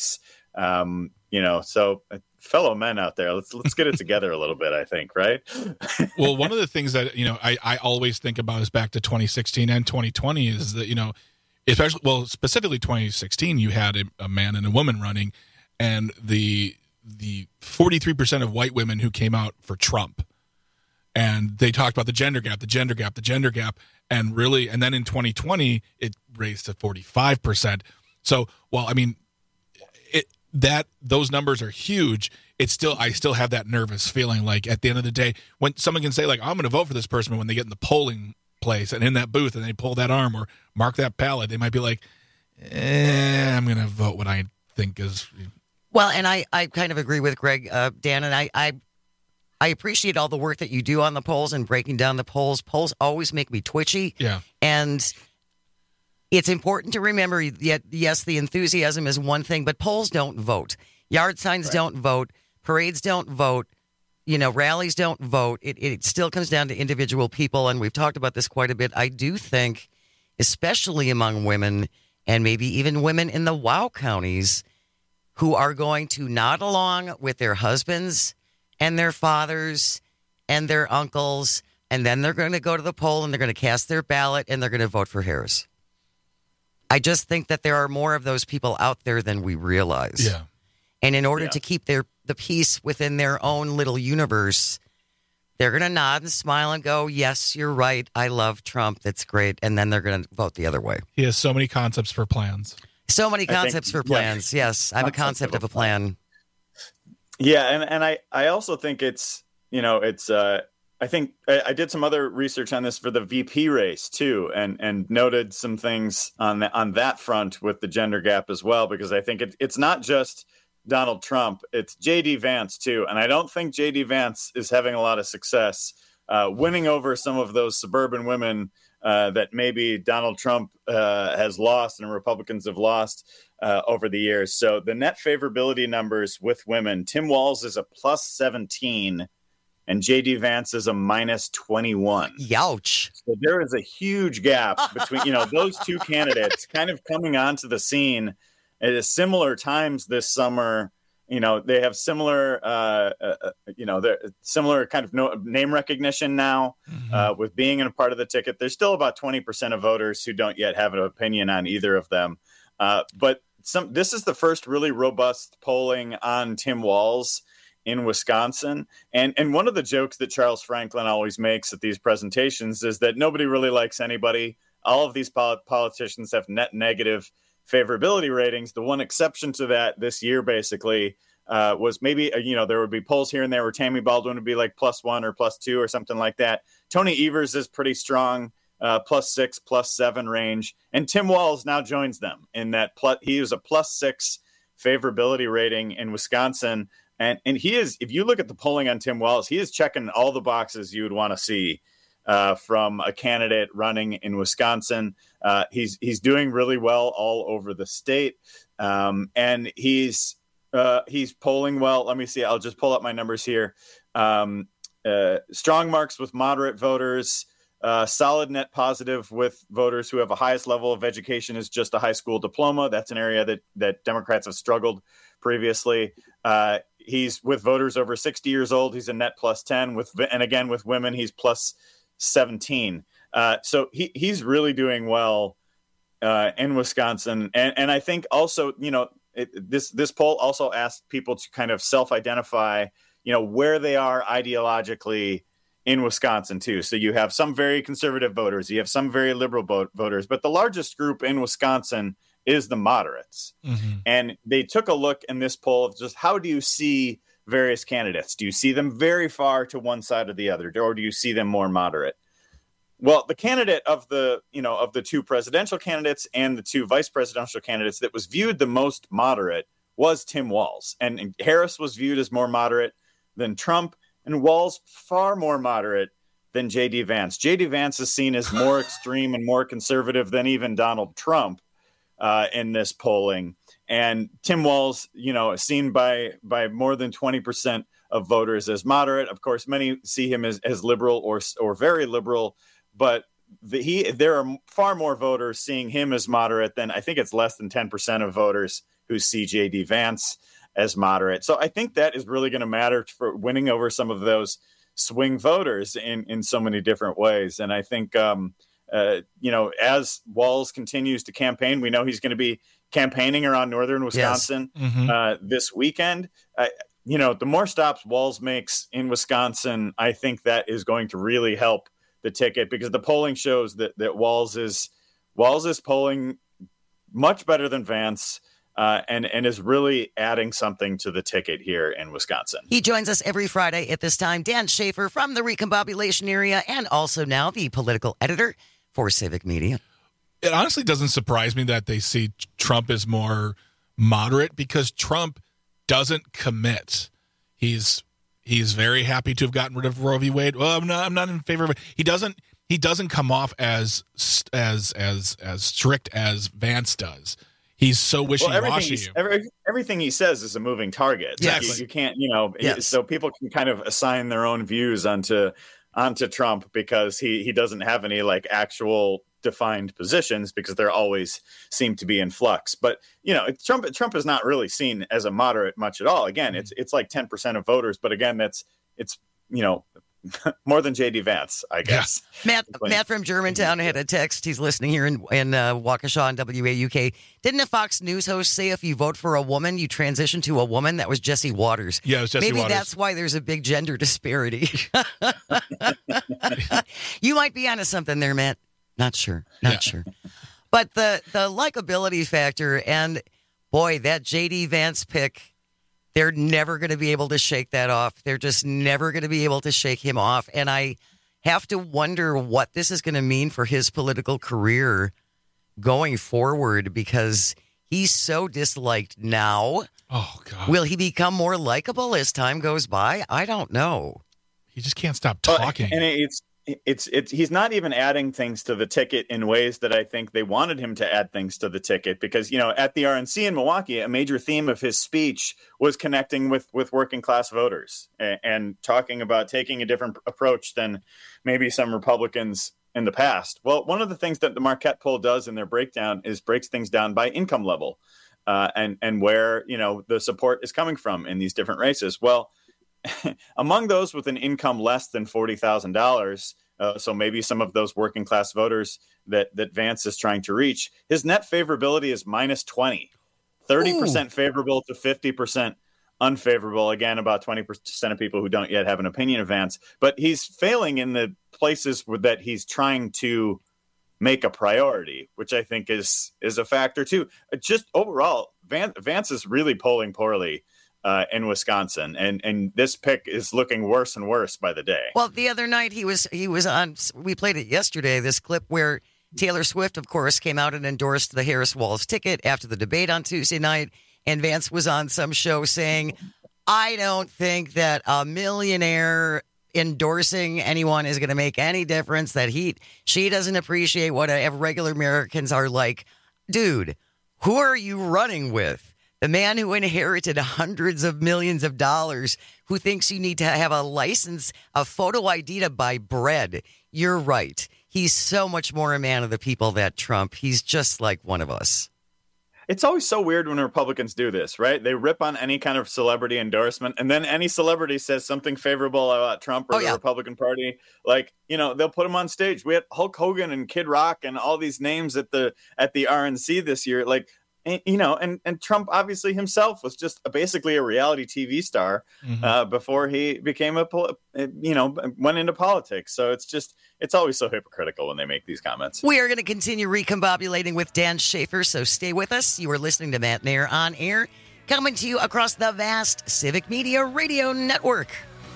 Um, you know, so uh, fellow men out there, let's let's get it together a little bit, I think, right? Well, one of the things that, you know, I, I always think about is back to twenty sixteen and twenty twenty is that, you know, especially, well, specifically twenty sixteen, you had a, a man and a woman running, and the the forty-three percent of white women who came out for Trump, and they talked about the gender gap, the gender gap, the gender gap, and really, and then in twenty twenty, it raised to forty-five percent. So, well, I mean, it that those numbers are huge. It's still, I still have that nervous feeling like at the end of the day, when someone can say like, I'm going to vote for this person, but when they get in the polling place and in that booth and they pull that arm or mark that ballot, they might be like, eh, I'm going to vote what I think is. Well, and I, I kind of agree with Greg, uh, Dan, and I, I I appreciate all the work that you do on the polls and breaking down the polls. Polls always make me twitchy. Yeah. And it's important to remember, yet, yes, the enthusiasm is one thing, but polls don't vote. Yard signs right. don't vote. Parades don't vote. You know, rallies don't vote. It, it still comes down to individual people, and we've talked about this quite a bit. I do think, especially among women, and maybe even women in the WOW counties, who are going to nod along with their husbands and their fathers and their uncles, and then they're going to go to the poll and they're going to cast their ballot and they're going to vote for Harris. I just think that there are more of those people out there than we realize. Yeah. And in order yeah. to keep their the peace within their own little universe, they're going to nod and smile and go, yes, you're right. I love Trump. That's great. And then they're going to vote the other way. He has so many concepts for plans. So many concepts think, for plans. Yeah. Yes, I have a concept of a plan. Yeah, and, and I, I also think it's, you know, it's, uh, I think I, I did some other research on this for the V P race too, and, and noted some things on the, on that front with the gender gap as well, because I think it, it's not just Donald Trump, it's J D Vance too. And I don't think J D Vance is having a lot of success uh, winning over some of those suburban women uh, that maybe Donald Trump uh, has lost and Republicans have lost uh, over the years. So the net favorability numbers with women, Tim Walz is a plus seventeen and J D Vance is a minus twenty-one. Youch. So there is a huge gap between, you know, those two candidates kind of coming onto the scene at similar times this summer. You know, they have similar, uh, uh, you know, they're similar kind of no, name recognition now mm-hmm. uh, with being in a part of the ticket. There's still about twenty percent of voters who don't yet have an opinion on either of them. Uh, but some this is the first really robust polling on Tim Walz in Wisconsin. And and one of the jokes that Charles Franklin always makes at these presentations is that nobody really likes anybody. All of these pol- politicians have net negative favorability ratings. The one exception to that this year, basically, uh, was maybe, uh, you know, there would be polls here and there where Tammy Baldwin would be like plus one or plus two or something like that. Tony Evers is pretty strong, uh, plus six, plus seven range. And Tim Walz now joins them in that. Plus, he is a plus six favorability rating in Wisconsin. And, and he is, if you look at the polling on Tim Walz, he is checking all the boxes you would want to see Uh, from a candidate running in Wisconsin. Uh, he's he's doing really well all over the state, um, and he's uh, he's polling well. Let me see. I'll just pull up my numbers here. Um, uh, strong marks with moderate voters. Uh, solid net positive with voters who have a highest level of education is just a high school diploma. That's an area that that Democrats have struggled previously. Uh, he's with voters over sixty years old. He's a net plus ten with, and again with women, he's plus seventeen. Uh, so he, he's really doing well uh, in Wisconsin. And, and I think also, you know, it, this, this poll also asked people to kind of self-identify, you know, where they are ideologically in Wisconsin too. So you have some very conservative voters, you have some very liberal bo- voters, but the largest group in Wisconsin is the moderates. Mm-hmm. And they took a look in this poll of just how do you see various candidates? Do you see them very far to one side or the other, or do you see them more moderate? Well, the candidate of the, you know, of the two presidential candidates and the two vice presidential candidates that was viewed the most moderate was Tim Walz. And Harris was viewed as more moderate than Trump, and Walz far more moderate than J D Vance. J D Vance is seen as more extreme and more conservative than even Donald Trump uh, in this polling. And Tim Walz, you know, seen by by more than twenty percent of voters as moderate. Of course, many see him as, as liberal or or very liberal, but the, he there are far more voters seeing him as moderate than I think it's less than ten percent of voters who see J D Vance as moderate. So I think that is really going to matter for winning over some of those swing voters in, in so many different ways. And I think, um, uh, you know, as Walz continues to campaign, we know he's going to be campaigning around northern Wisconsin yes. mm-hmm. uh, this weekend. Uh, you know, the more stops Walz makes in Wisconsin, I think that is going to really help the ticket, because the polling shows that, that Walz is, Walz is polling much better than Vance. Uh, and, and is really adding something to the ticket here in Wisconsin. He joins us every Friday at this time. Dan Schaefer from the Recombobulation area, and also now the political editor for Civic Media. It honestly doesn't surprise me that they see Trump as more moderate, because Trump doesn't commit. He's he's very happy to have gotten rid of Roe v. Wade. Well, I'm not I'm not in favor of it. He doesn't he doesn't come off as as as as strict as Vance does. He's so wishy-washy. Well, everything, every, everything he says is a moving target. Exactly. Like you, you can't, you know, yes. so people can kind of assign their own views onto onto Trump, because he he doesn't have any like actual defined positions, because they're always seem to be in flux. But you know, Trump Trump is not really seen as a moderate much at all. Again, it's it's like ten percent of voters, but again, that's it's you know. more than J D Vance, I guess. Yeah. Matt Matt from Germantown had a text. He's listening here in, in uh, Waukesha on W A U K. Didn't a Fox News host say if you vote for a woman, you transition to a woman? That was Jesse Waters. Yeah, it was Jesse Maybe Waters. that's why there's a big gender disparity. You might be onto something there, Matt. Not sure. Not yeah. sure. But the, the likability factor, and boy, that J D Vance pick, they're never going to be able to shake that off. They're just never going to be able to shake him off. And I have to wonder what this is going to mean for his political career going forward, because he's so disliked now. Oh, God. Will he become more likable as time goes by? I don't know. He just can't stop talking. And it's It's it's he's not even adding things to the ticket in ways that I think they wanted him to add things to the ticket, because, you know, at the R N C in Milwaukee, a major theme of his speech was connecting with, with working class voters and, and talking about taking a different approach than maybe some Republicans in the past. Well, one of the things that the Marquette poll does in their breakdown is breaks things down by income level uh, and, and where, you know, the support is coming from in these different races. Well, among those with an income less than forty thousand dollars, uh, so maybe some of those working class voters that, that Vance is trying to reach, his net favorability is minus twenty, thirty percent Ooh. Favorable to fifty percent unfavorable. Again, about twenty percent of people who don't yet have an opinion of Vance, but he's failing in the places that he's trying to make a priority, which I think is, is a factor too. Just overall, Vance, Vance is really polling poorly Uh, in Wisconsin, and and this pick is looking worse and worse by the day. Well, the other night he was he was on. We played it yesterday. This clip where Taylor Swift, of course, came out and endorsed the Harris Walz ticket after the debate on Tuesday night, and Vance was on some show saying, "I don't think that a millionaire endorsing anyone is going to make any difference. That he she doesn't appreciate what regular Americans are like." Dude, who are you running with? The man who inherited hundreds of millions of dollars, who thinks you need to have a license, a photo I D to buy bread. You're right. He's so much more a man of the people than Trump. He's just like one of us. It's always so weird when Republicans do this, right? They rip on any kind of celebrity endorsement, and then any celebrity says something favorable about Trump or oh, yeah. the Republican Party. Like, you know, they'll put him on stage. We had Hulk Hogan and Kid Rock and all these names at the at the R N C this year. Like, you know, and, and Trump obviously himself was just a, basically a reality T V star mm-hmm. uh, before he became a, you know, went into politics. So it's just, it's always so hypocritical when they make these comments. We are going to continue recombobulating with Dan Schaefer, so stay with us. You are listening to Matt Nair on Air, coming to you across the vast Civic Media Radio Network.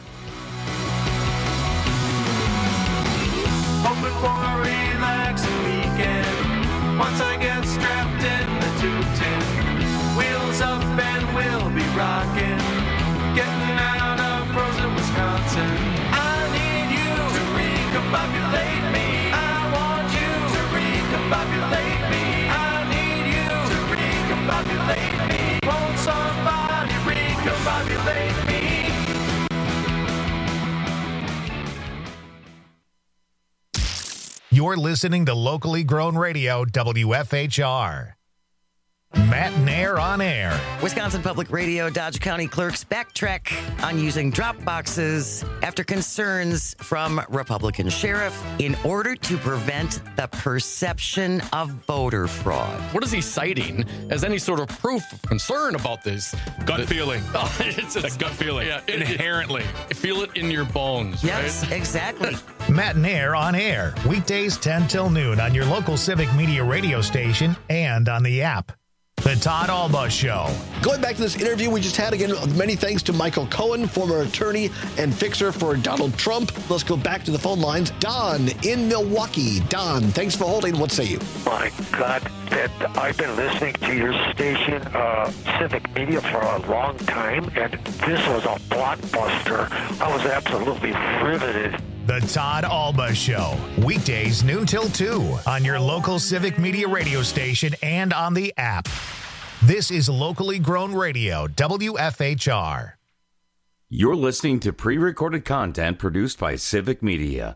Hoping for a relaxing weekend. Once I get strapped in the two ten, wheels up and we'll be rocking, getting out of frozen Wisconsin. I need you to recombobulate me. I want you to recombobulate me. I need you to recombobulate me. Won't somebody recombobulate me? You're listening to locally grown radio W F H R. Matt Nair on air. Wisconsin Public Radio Dodge County clerks backtrack on using drop boxes after concerns from Republican sheriff in order to prevent the perception of voter fraud. What is he citing as any sort of proof of concern about this? Gut The- feeling. Oh, it's That gut feeling. Yeah, it- Inherently. it- feel it in your bones, Yes, right? exactly. Matt Nair on air. Weekdays ten till noon on your local Civic Media radio station and on the app. The Todd Alba Show. Going back to this interview we just had again, many thanks to Michael Cohen, former attorney and fixer for Donald Trump. Let's go back to the phone lines. Don in Milwaukee. Don, thanks for holding. What say you? My God, that I've been listening to your station, uh, Civic Media, for a long time, and this was a blockbuster. I was absolutely riveted. The Todd Alba Show. Weekdays noon till two on your local Civic Media radio station and on the app. This is locally grown radio, W F H R. You're listening to pre-recorded content produced by Civic Media.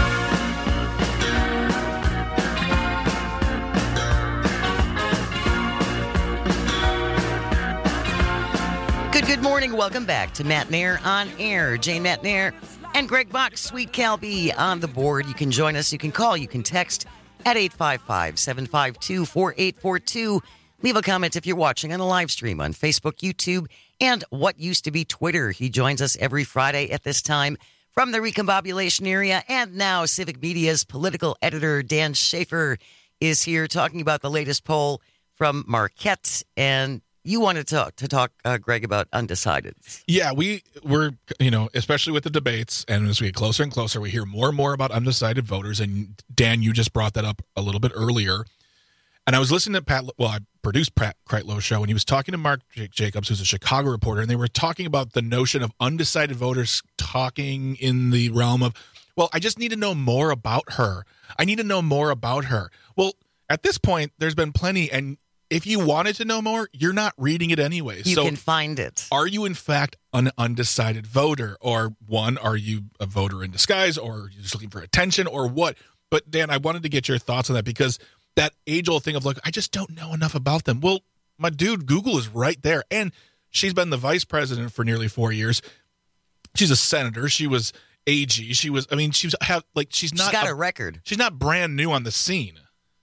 Good, good morning. Welcome back to Matt Nair on air. Jane Matt Nair and Greg Bach, Sweet Calby on the board. You can join us. You can call. You can text at eight five five, seven five two, four eight four two. Leave a comment if you're watching on the live stream on Facebook, YouTube, and what used to be Twitter. He joins us every Friday at this time from the recombobulation area. And now Civic Media's political editor, Dan Schaefer, is here talking about the latest poll from Marquette. And you wanted to talk, to talk uh, Greg, about undecided. Yeah, we we're you know, especially with the debates, and as we get closer and closer, we hear more and more about undecided voters. And Dan, you just brought that up a little bit earlier. And I was listening to Pat. Well, I produced Pat Kreitlow's show, and he was talking to Mark J- Jacobs, who's a Chicago reporter, and they were talking about the notion of undecided voters talking in the realm of, well, I just need to know more about her. I need to know more about her. Well, at this point, there's been plenty, and if you wanted to know more, you're not reading it anyways. You so can find it. Are you, in fact, an undecided voter? Or one, are you a voter in disguise? Or are you just looking for attention? Or what? But, Dan, I wanted to get your thoughts on that, because that age-old thing of, like, I just don't know enough about them. Well, my dude, Google is right there. And she's been the vice president for nearly four years. She's a senator. She was A G. She was, I mean, she's have like she's not She's got a, a record. She's not brand new on the scene.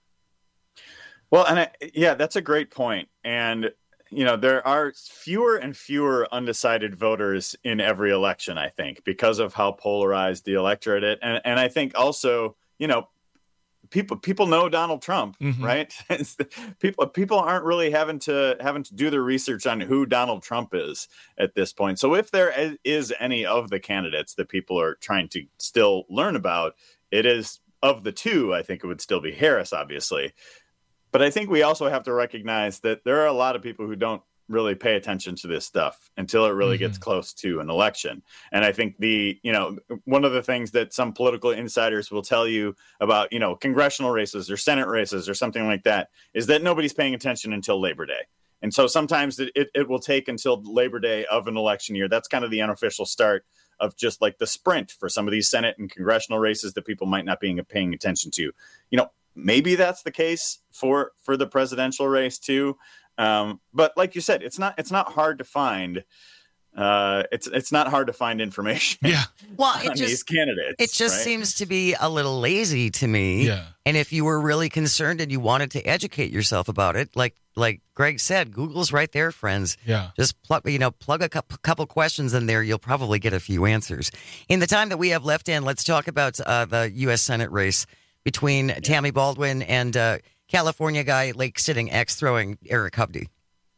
Well, and I, yeah, that's a great point. And, you know, there are fewer and fewer undecided voters in every election, I think, because of how polarized the electorate is. And, and I think also, you know, people people know Donald Trump, Mhm. right? people people aren't really having to having to do their research on who Donald Trump is at this point. So if there is any of the candidates that people are trying to still learn about, it is, of the two, I think it would still be Harris, obviously. But I think we also have to recognize that there are a lot of people who don't really pay attention to this stuff until it really Mm-hmm. gets close to an election. And I think the, you know, one of the things that some political insiders will tell you about, you know, congressional races or Senate races or something like that is that nobody's paying attention until Labor Day. And so sometimes it, it, it will take until Labor Day of an election year. That's kind of the unofficial start of just like the sprint for some of these Senate and congressional races that people might not be paying attention to. You know, maybe that's the case for for the presidential race too. Um, but like you said, it's not it's not hard to find. Uh, it's it's not hard to find information. Yeah. Well, on it these just candidates. it just right? seems to be a little lazy to me. Yeah. And if you were really concerned and you wanted to educate yourself about it, like like Greg said, Google's right there, friends. Yeah. Just plug you know plug a couple, couple questions in there, you'll probably get a few answers. In the time that we have left, in, let's talk about uh, the U S Senate race between yeah. Tammy Baldwin and uh, California guy, Lake Sitting X throwing Eric Hovde.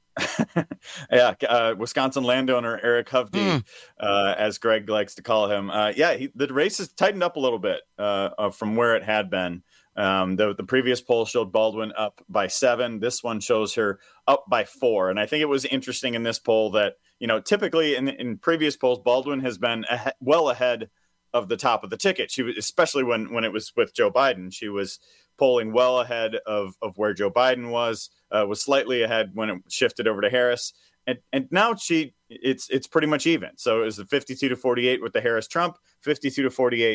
yeah, uh, Wisconsin landowner Eric Hovde, mm. uh, as Greg likes to call him. Uh, yeah, he, the race has tightened up a little bit uh, uh, from where it had been. Um, the, the previous poll showed Baldwin up by seven. This one shows her up by four. And I think it was interesting in this poll that, you know, typically in, in previous polls, Baldwin has been ahe- well ahead of the top of the ticket. She was, especially when, when it was with Joe Biden, she was polling well ahead of, of where Joe Biden was, uh, was slightly ahead when it shifted over to Harris. And and now she it's it's pretty much even. So it was the fifty-two to forty-eight with the Harris Trump, fifty-two to forty-eight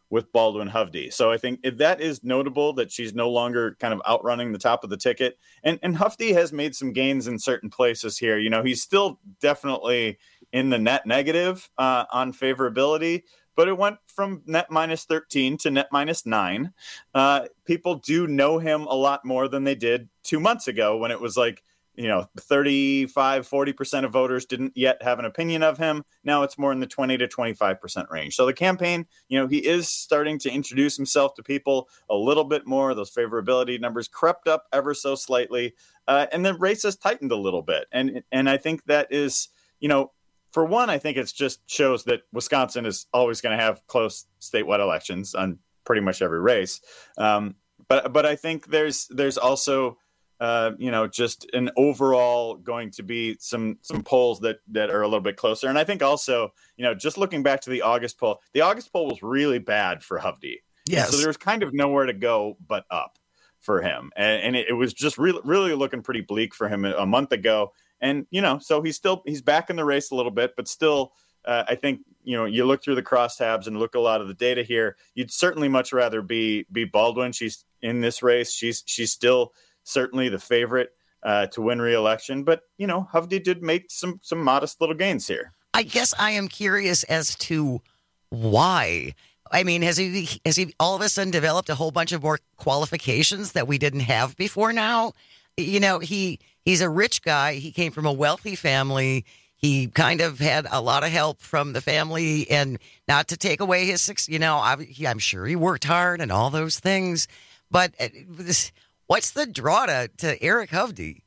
with Baldwin Hovde. So I think if that is notable that she's no longer kind of outrunning the top of the ticket. And, and Hovde has made some gains in certain places here. You know, he's still definitely in the net negative uh, on favorability, but it went from net minus thirteen to net minus nine. Uh, people do know him a lot more than they did two months ago when it was like, you know, thirty-five, forty percent of voters didn't yet have an opinion of him. Now it's more in the twenty to twenty-five percent range. So the campaign, you know, he is starting to introduce himself to people a little bit more. Those favorability numbers crept up ever so slightly. Uh, and the race has tightened a little bit. And, and I think that is, you know, for one, I think it just shows that Wisconsin is always going to have close statewide elections on pretty much every race. Um, but, but I think there's, there's also, Uh, you know, just an overall going to be some some polls that that are a little bit closer. And I think also, you know, just looking back to the August poll, the August poll was really bad for Hovde. Yes. So there was kind of nowhere to go but up for him. And, and it, it was just really, really looking pretty bleak for him a month ago. And, you know, so he's still he's back in the race a little bit, but still, uh, I think, you know, you look through the crosstabs and look a lot of the data here, you'd certainly much rather be be Baldwin. She's in this race. She's she's still certainly the favorite uh, to win re-election. But, you know, Hovde did make some some modest little gains here. I guess I am curious as to why. I mean, has he has he all of a sudden developed a whole bunch of more qualifications that we didn't have before now? You know, he he's a rich guy. He came from a wealthy family. He kind of had a lot of help from the family, and not to take away his success. You know, I, I'm sure he worked hard and all those things. But this, what's the draw to, to Eric Hovde?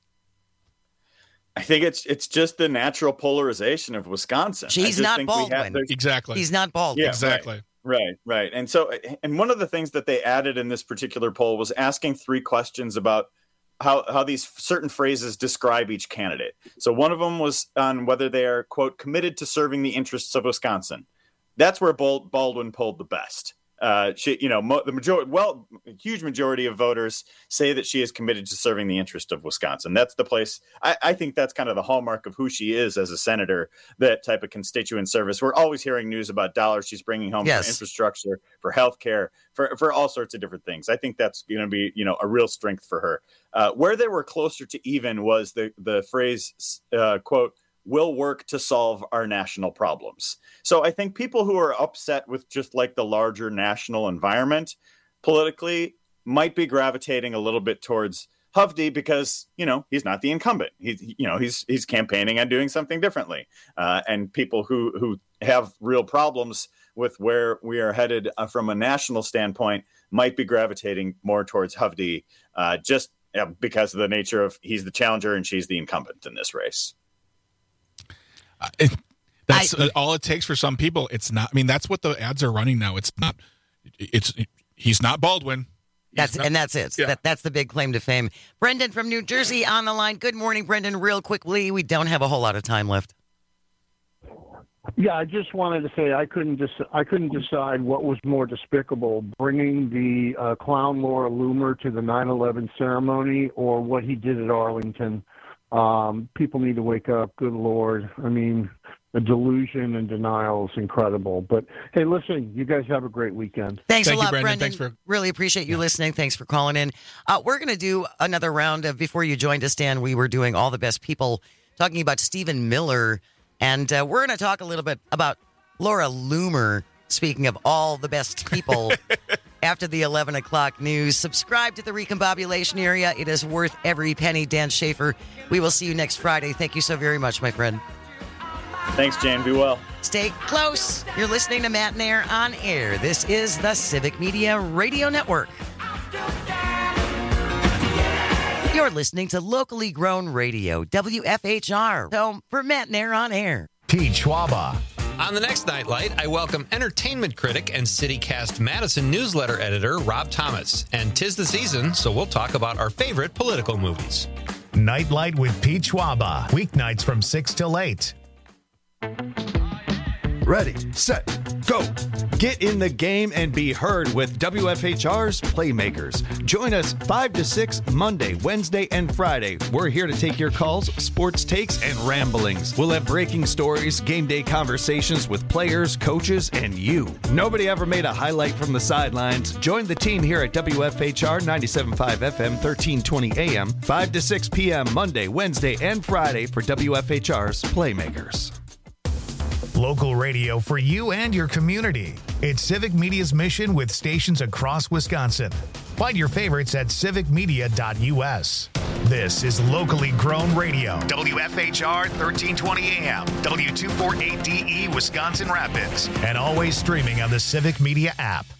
I think it's it's just the natural polarization of Wisconsin. He's not Baldwin. Have, exactly. He's not Baldwin. Yeah, exactly. Right, right, right. And so, and one of the things that they added in this particular poll was asking three questions about how, how these certain phrases describe each candidate. So one of them was on whether they are, quote, committed to serving the interests of Wisconsin. That's where Baldwin polled the best. Uh, she, you know, mo- the majority, well, a huge majority of voters say that she is committed to serving the interest of Wisconsin. That's the place. I, I think that's kind of the hallmark of who she is as a senator, that type of constituent service. We're always hearing news about dollars she's bringing home yes. for infrastructure, for healthcare, for, for all sorts of different things. I think that's going to be, you know, a real strength for her. Uh, where they were closer to even was the, the phrase, uh, quote, will work to solve our national problems. So I think people who are upset with just like the larger national environment politically might be gravitating a little bit towards Hovde because, you know, he's not the incumbent. He's, you know, he's he's campaigning on doing something differently. Uh, and people who who have real problems with where we are headed uh, from a national standpoint might be gravitating more towards Hovde uh, just uh, because of the nature of he's the challenger and she's the incumbent in this race. Uh, it, that's I, uh, all it takes for some people. It's not. I mean, that's what the ads are running now. It's not. It's it, he's not Baldwin. He's that's not, and that's it. Yeah. That, that's the big claim to fame. Brendan from New Jersey on the line. Good morning, Brendan. Real quickly, we don't have a whole lot of time left. Yeah, I just wanted to say I couldn't dec- I couldn't decide what was more despicable: bringing the uh, clown Laura Loomer to the nine eleven ceremony, or what he did at Arlington. Um, people need to wake up. Good Lord. I mean, the delusion and denial is incredible. But, hey, listen, you guys have a great weekend. Thanks Thank a lot, you, Brendan. Brendan. Thanks for... Really appreciate you yeah. listening. Thanks for calling in. Uh, we're going to do another round of, before you joined us, Dan, we were doing All the Best People, talking about Stephen Miller. And uh, we're going to talk a little bit about Laura Loomer, speaking of all the best people. After the eleven o'clock news, subscribe to the Recombobulation Area. It is worth every penny. Dan Schaefer, we will see you next Friday. Thank you so very much, my friend. Thanks, Jane. Be well. Stay close. You're listening to Matt and Air on Air. This is the Civic Media Radio Network. You're listening to locally grown radio, W F H R. So for Matt and Air on Air. Pete Schwaba. On the next Nightlight, I welcome entertainment critic and CityCast Madison newsletter editor Rob Thomas. And 'tis the season, so we'll talk about our favorite political movies. Nightlight with Pete Schwaba. Weeknights from six till eight. Ready, set, go. Get in the game and be heard with W F H R's Playmakers. Join us five to six Monday, Wednesday, and Friday. We're here to take your calls, sports takes, and ramblings. We'll have breaking stories, game day conversations with players, coaches, and you. Nobody ever made a highlight from the sidelines. Join the team here at W F H R ninety-seven point five F M, thirteen twenty A M, five to six p.m. Monday, Wednesday, and Friday for W F H R's Playmakers. Local radio for you and your community. It's Civic Media's mission with stations across Wisconsin. Find your favorites at civic media dot U S. This is locally grown radio. W F H R thirteen twenty A M, W two forty-eight D E Wisconsin Rapids, and always streaming on the Civic Media app.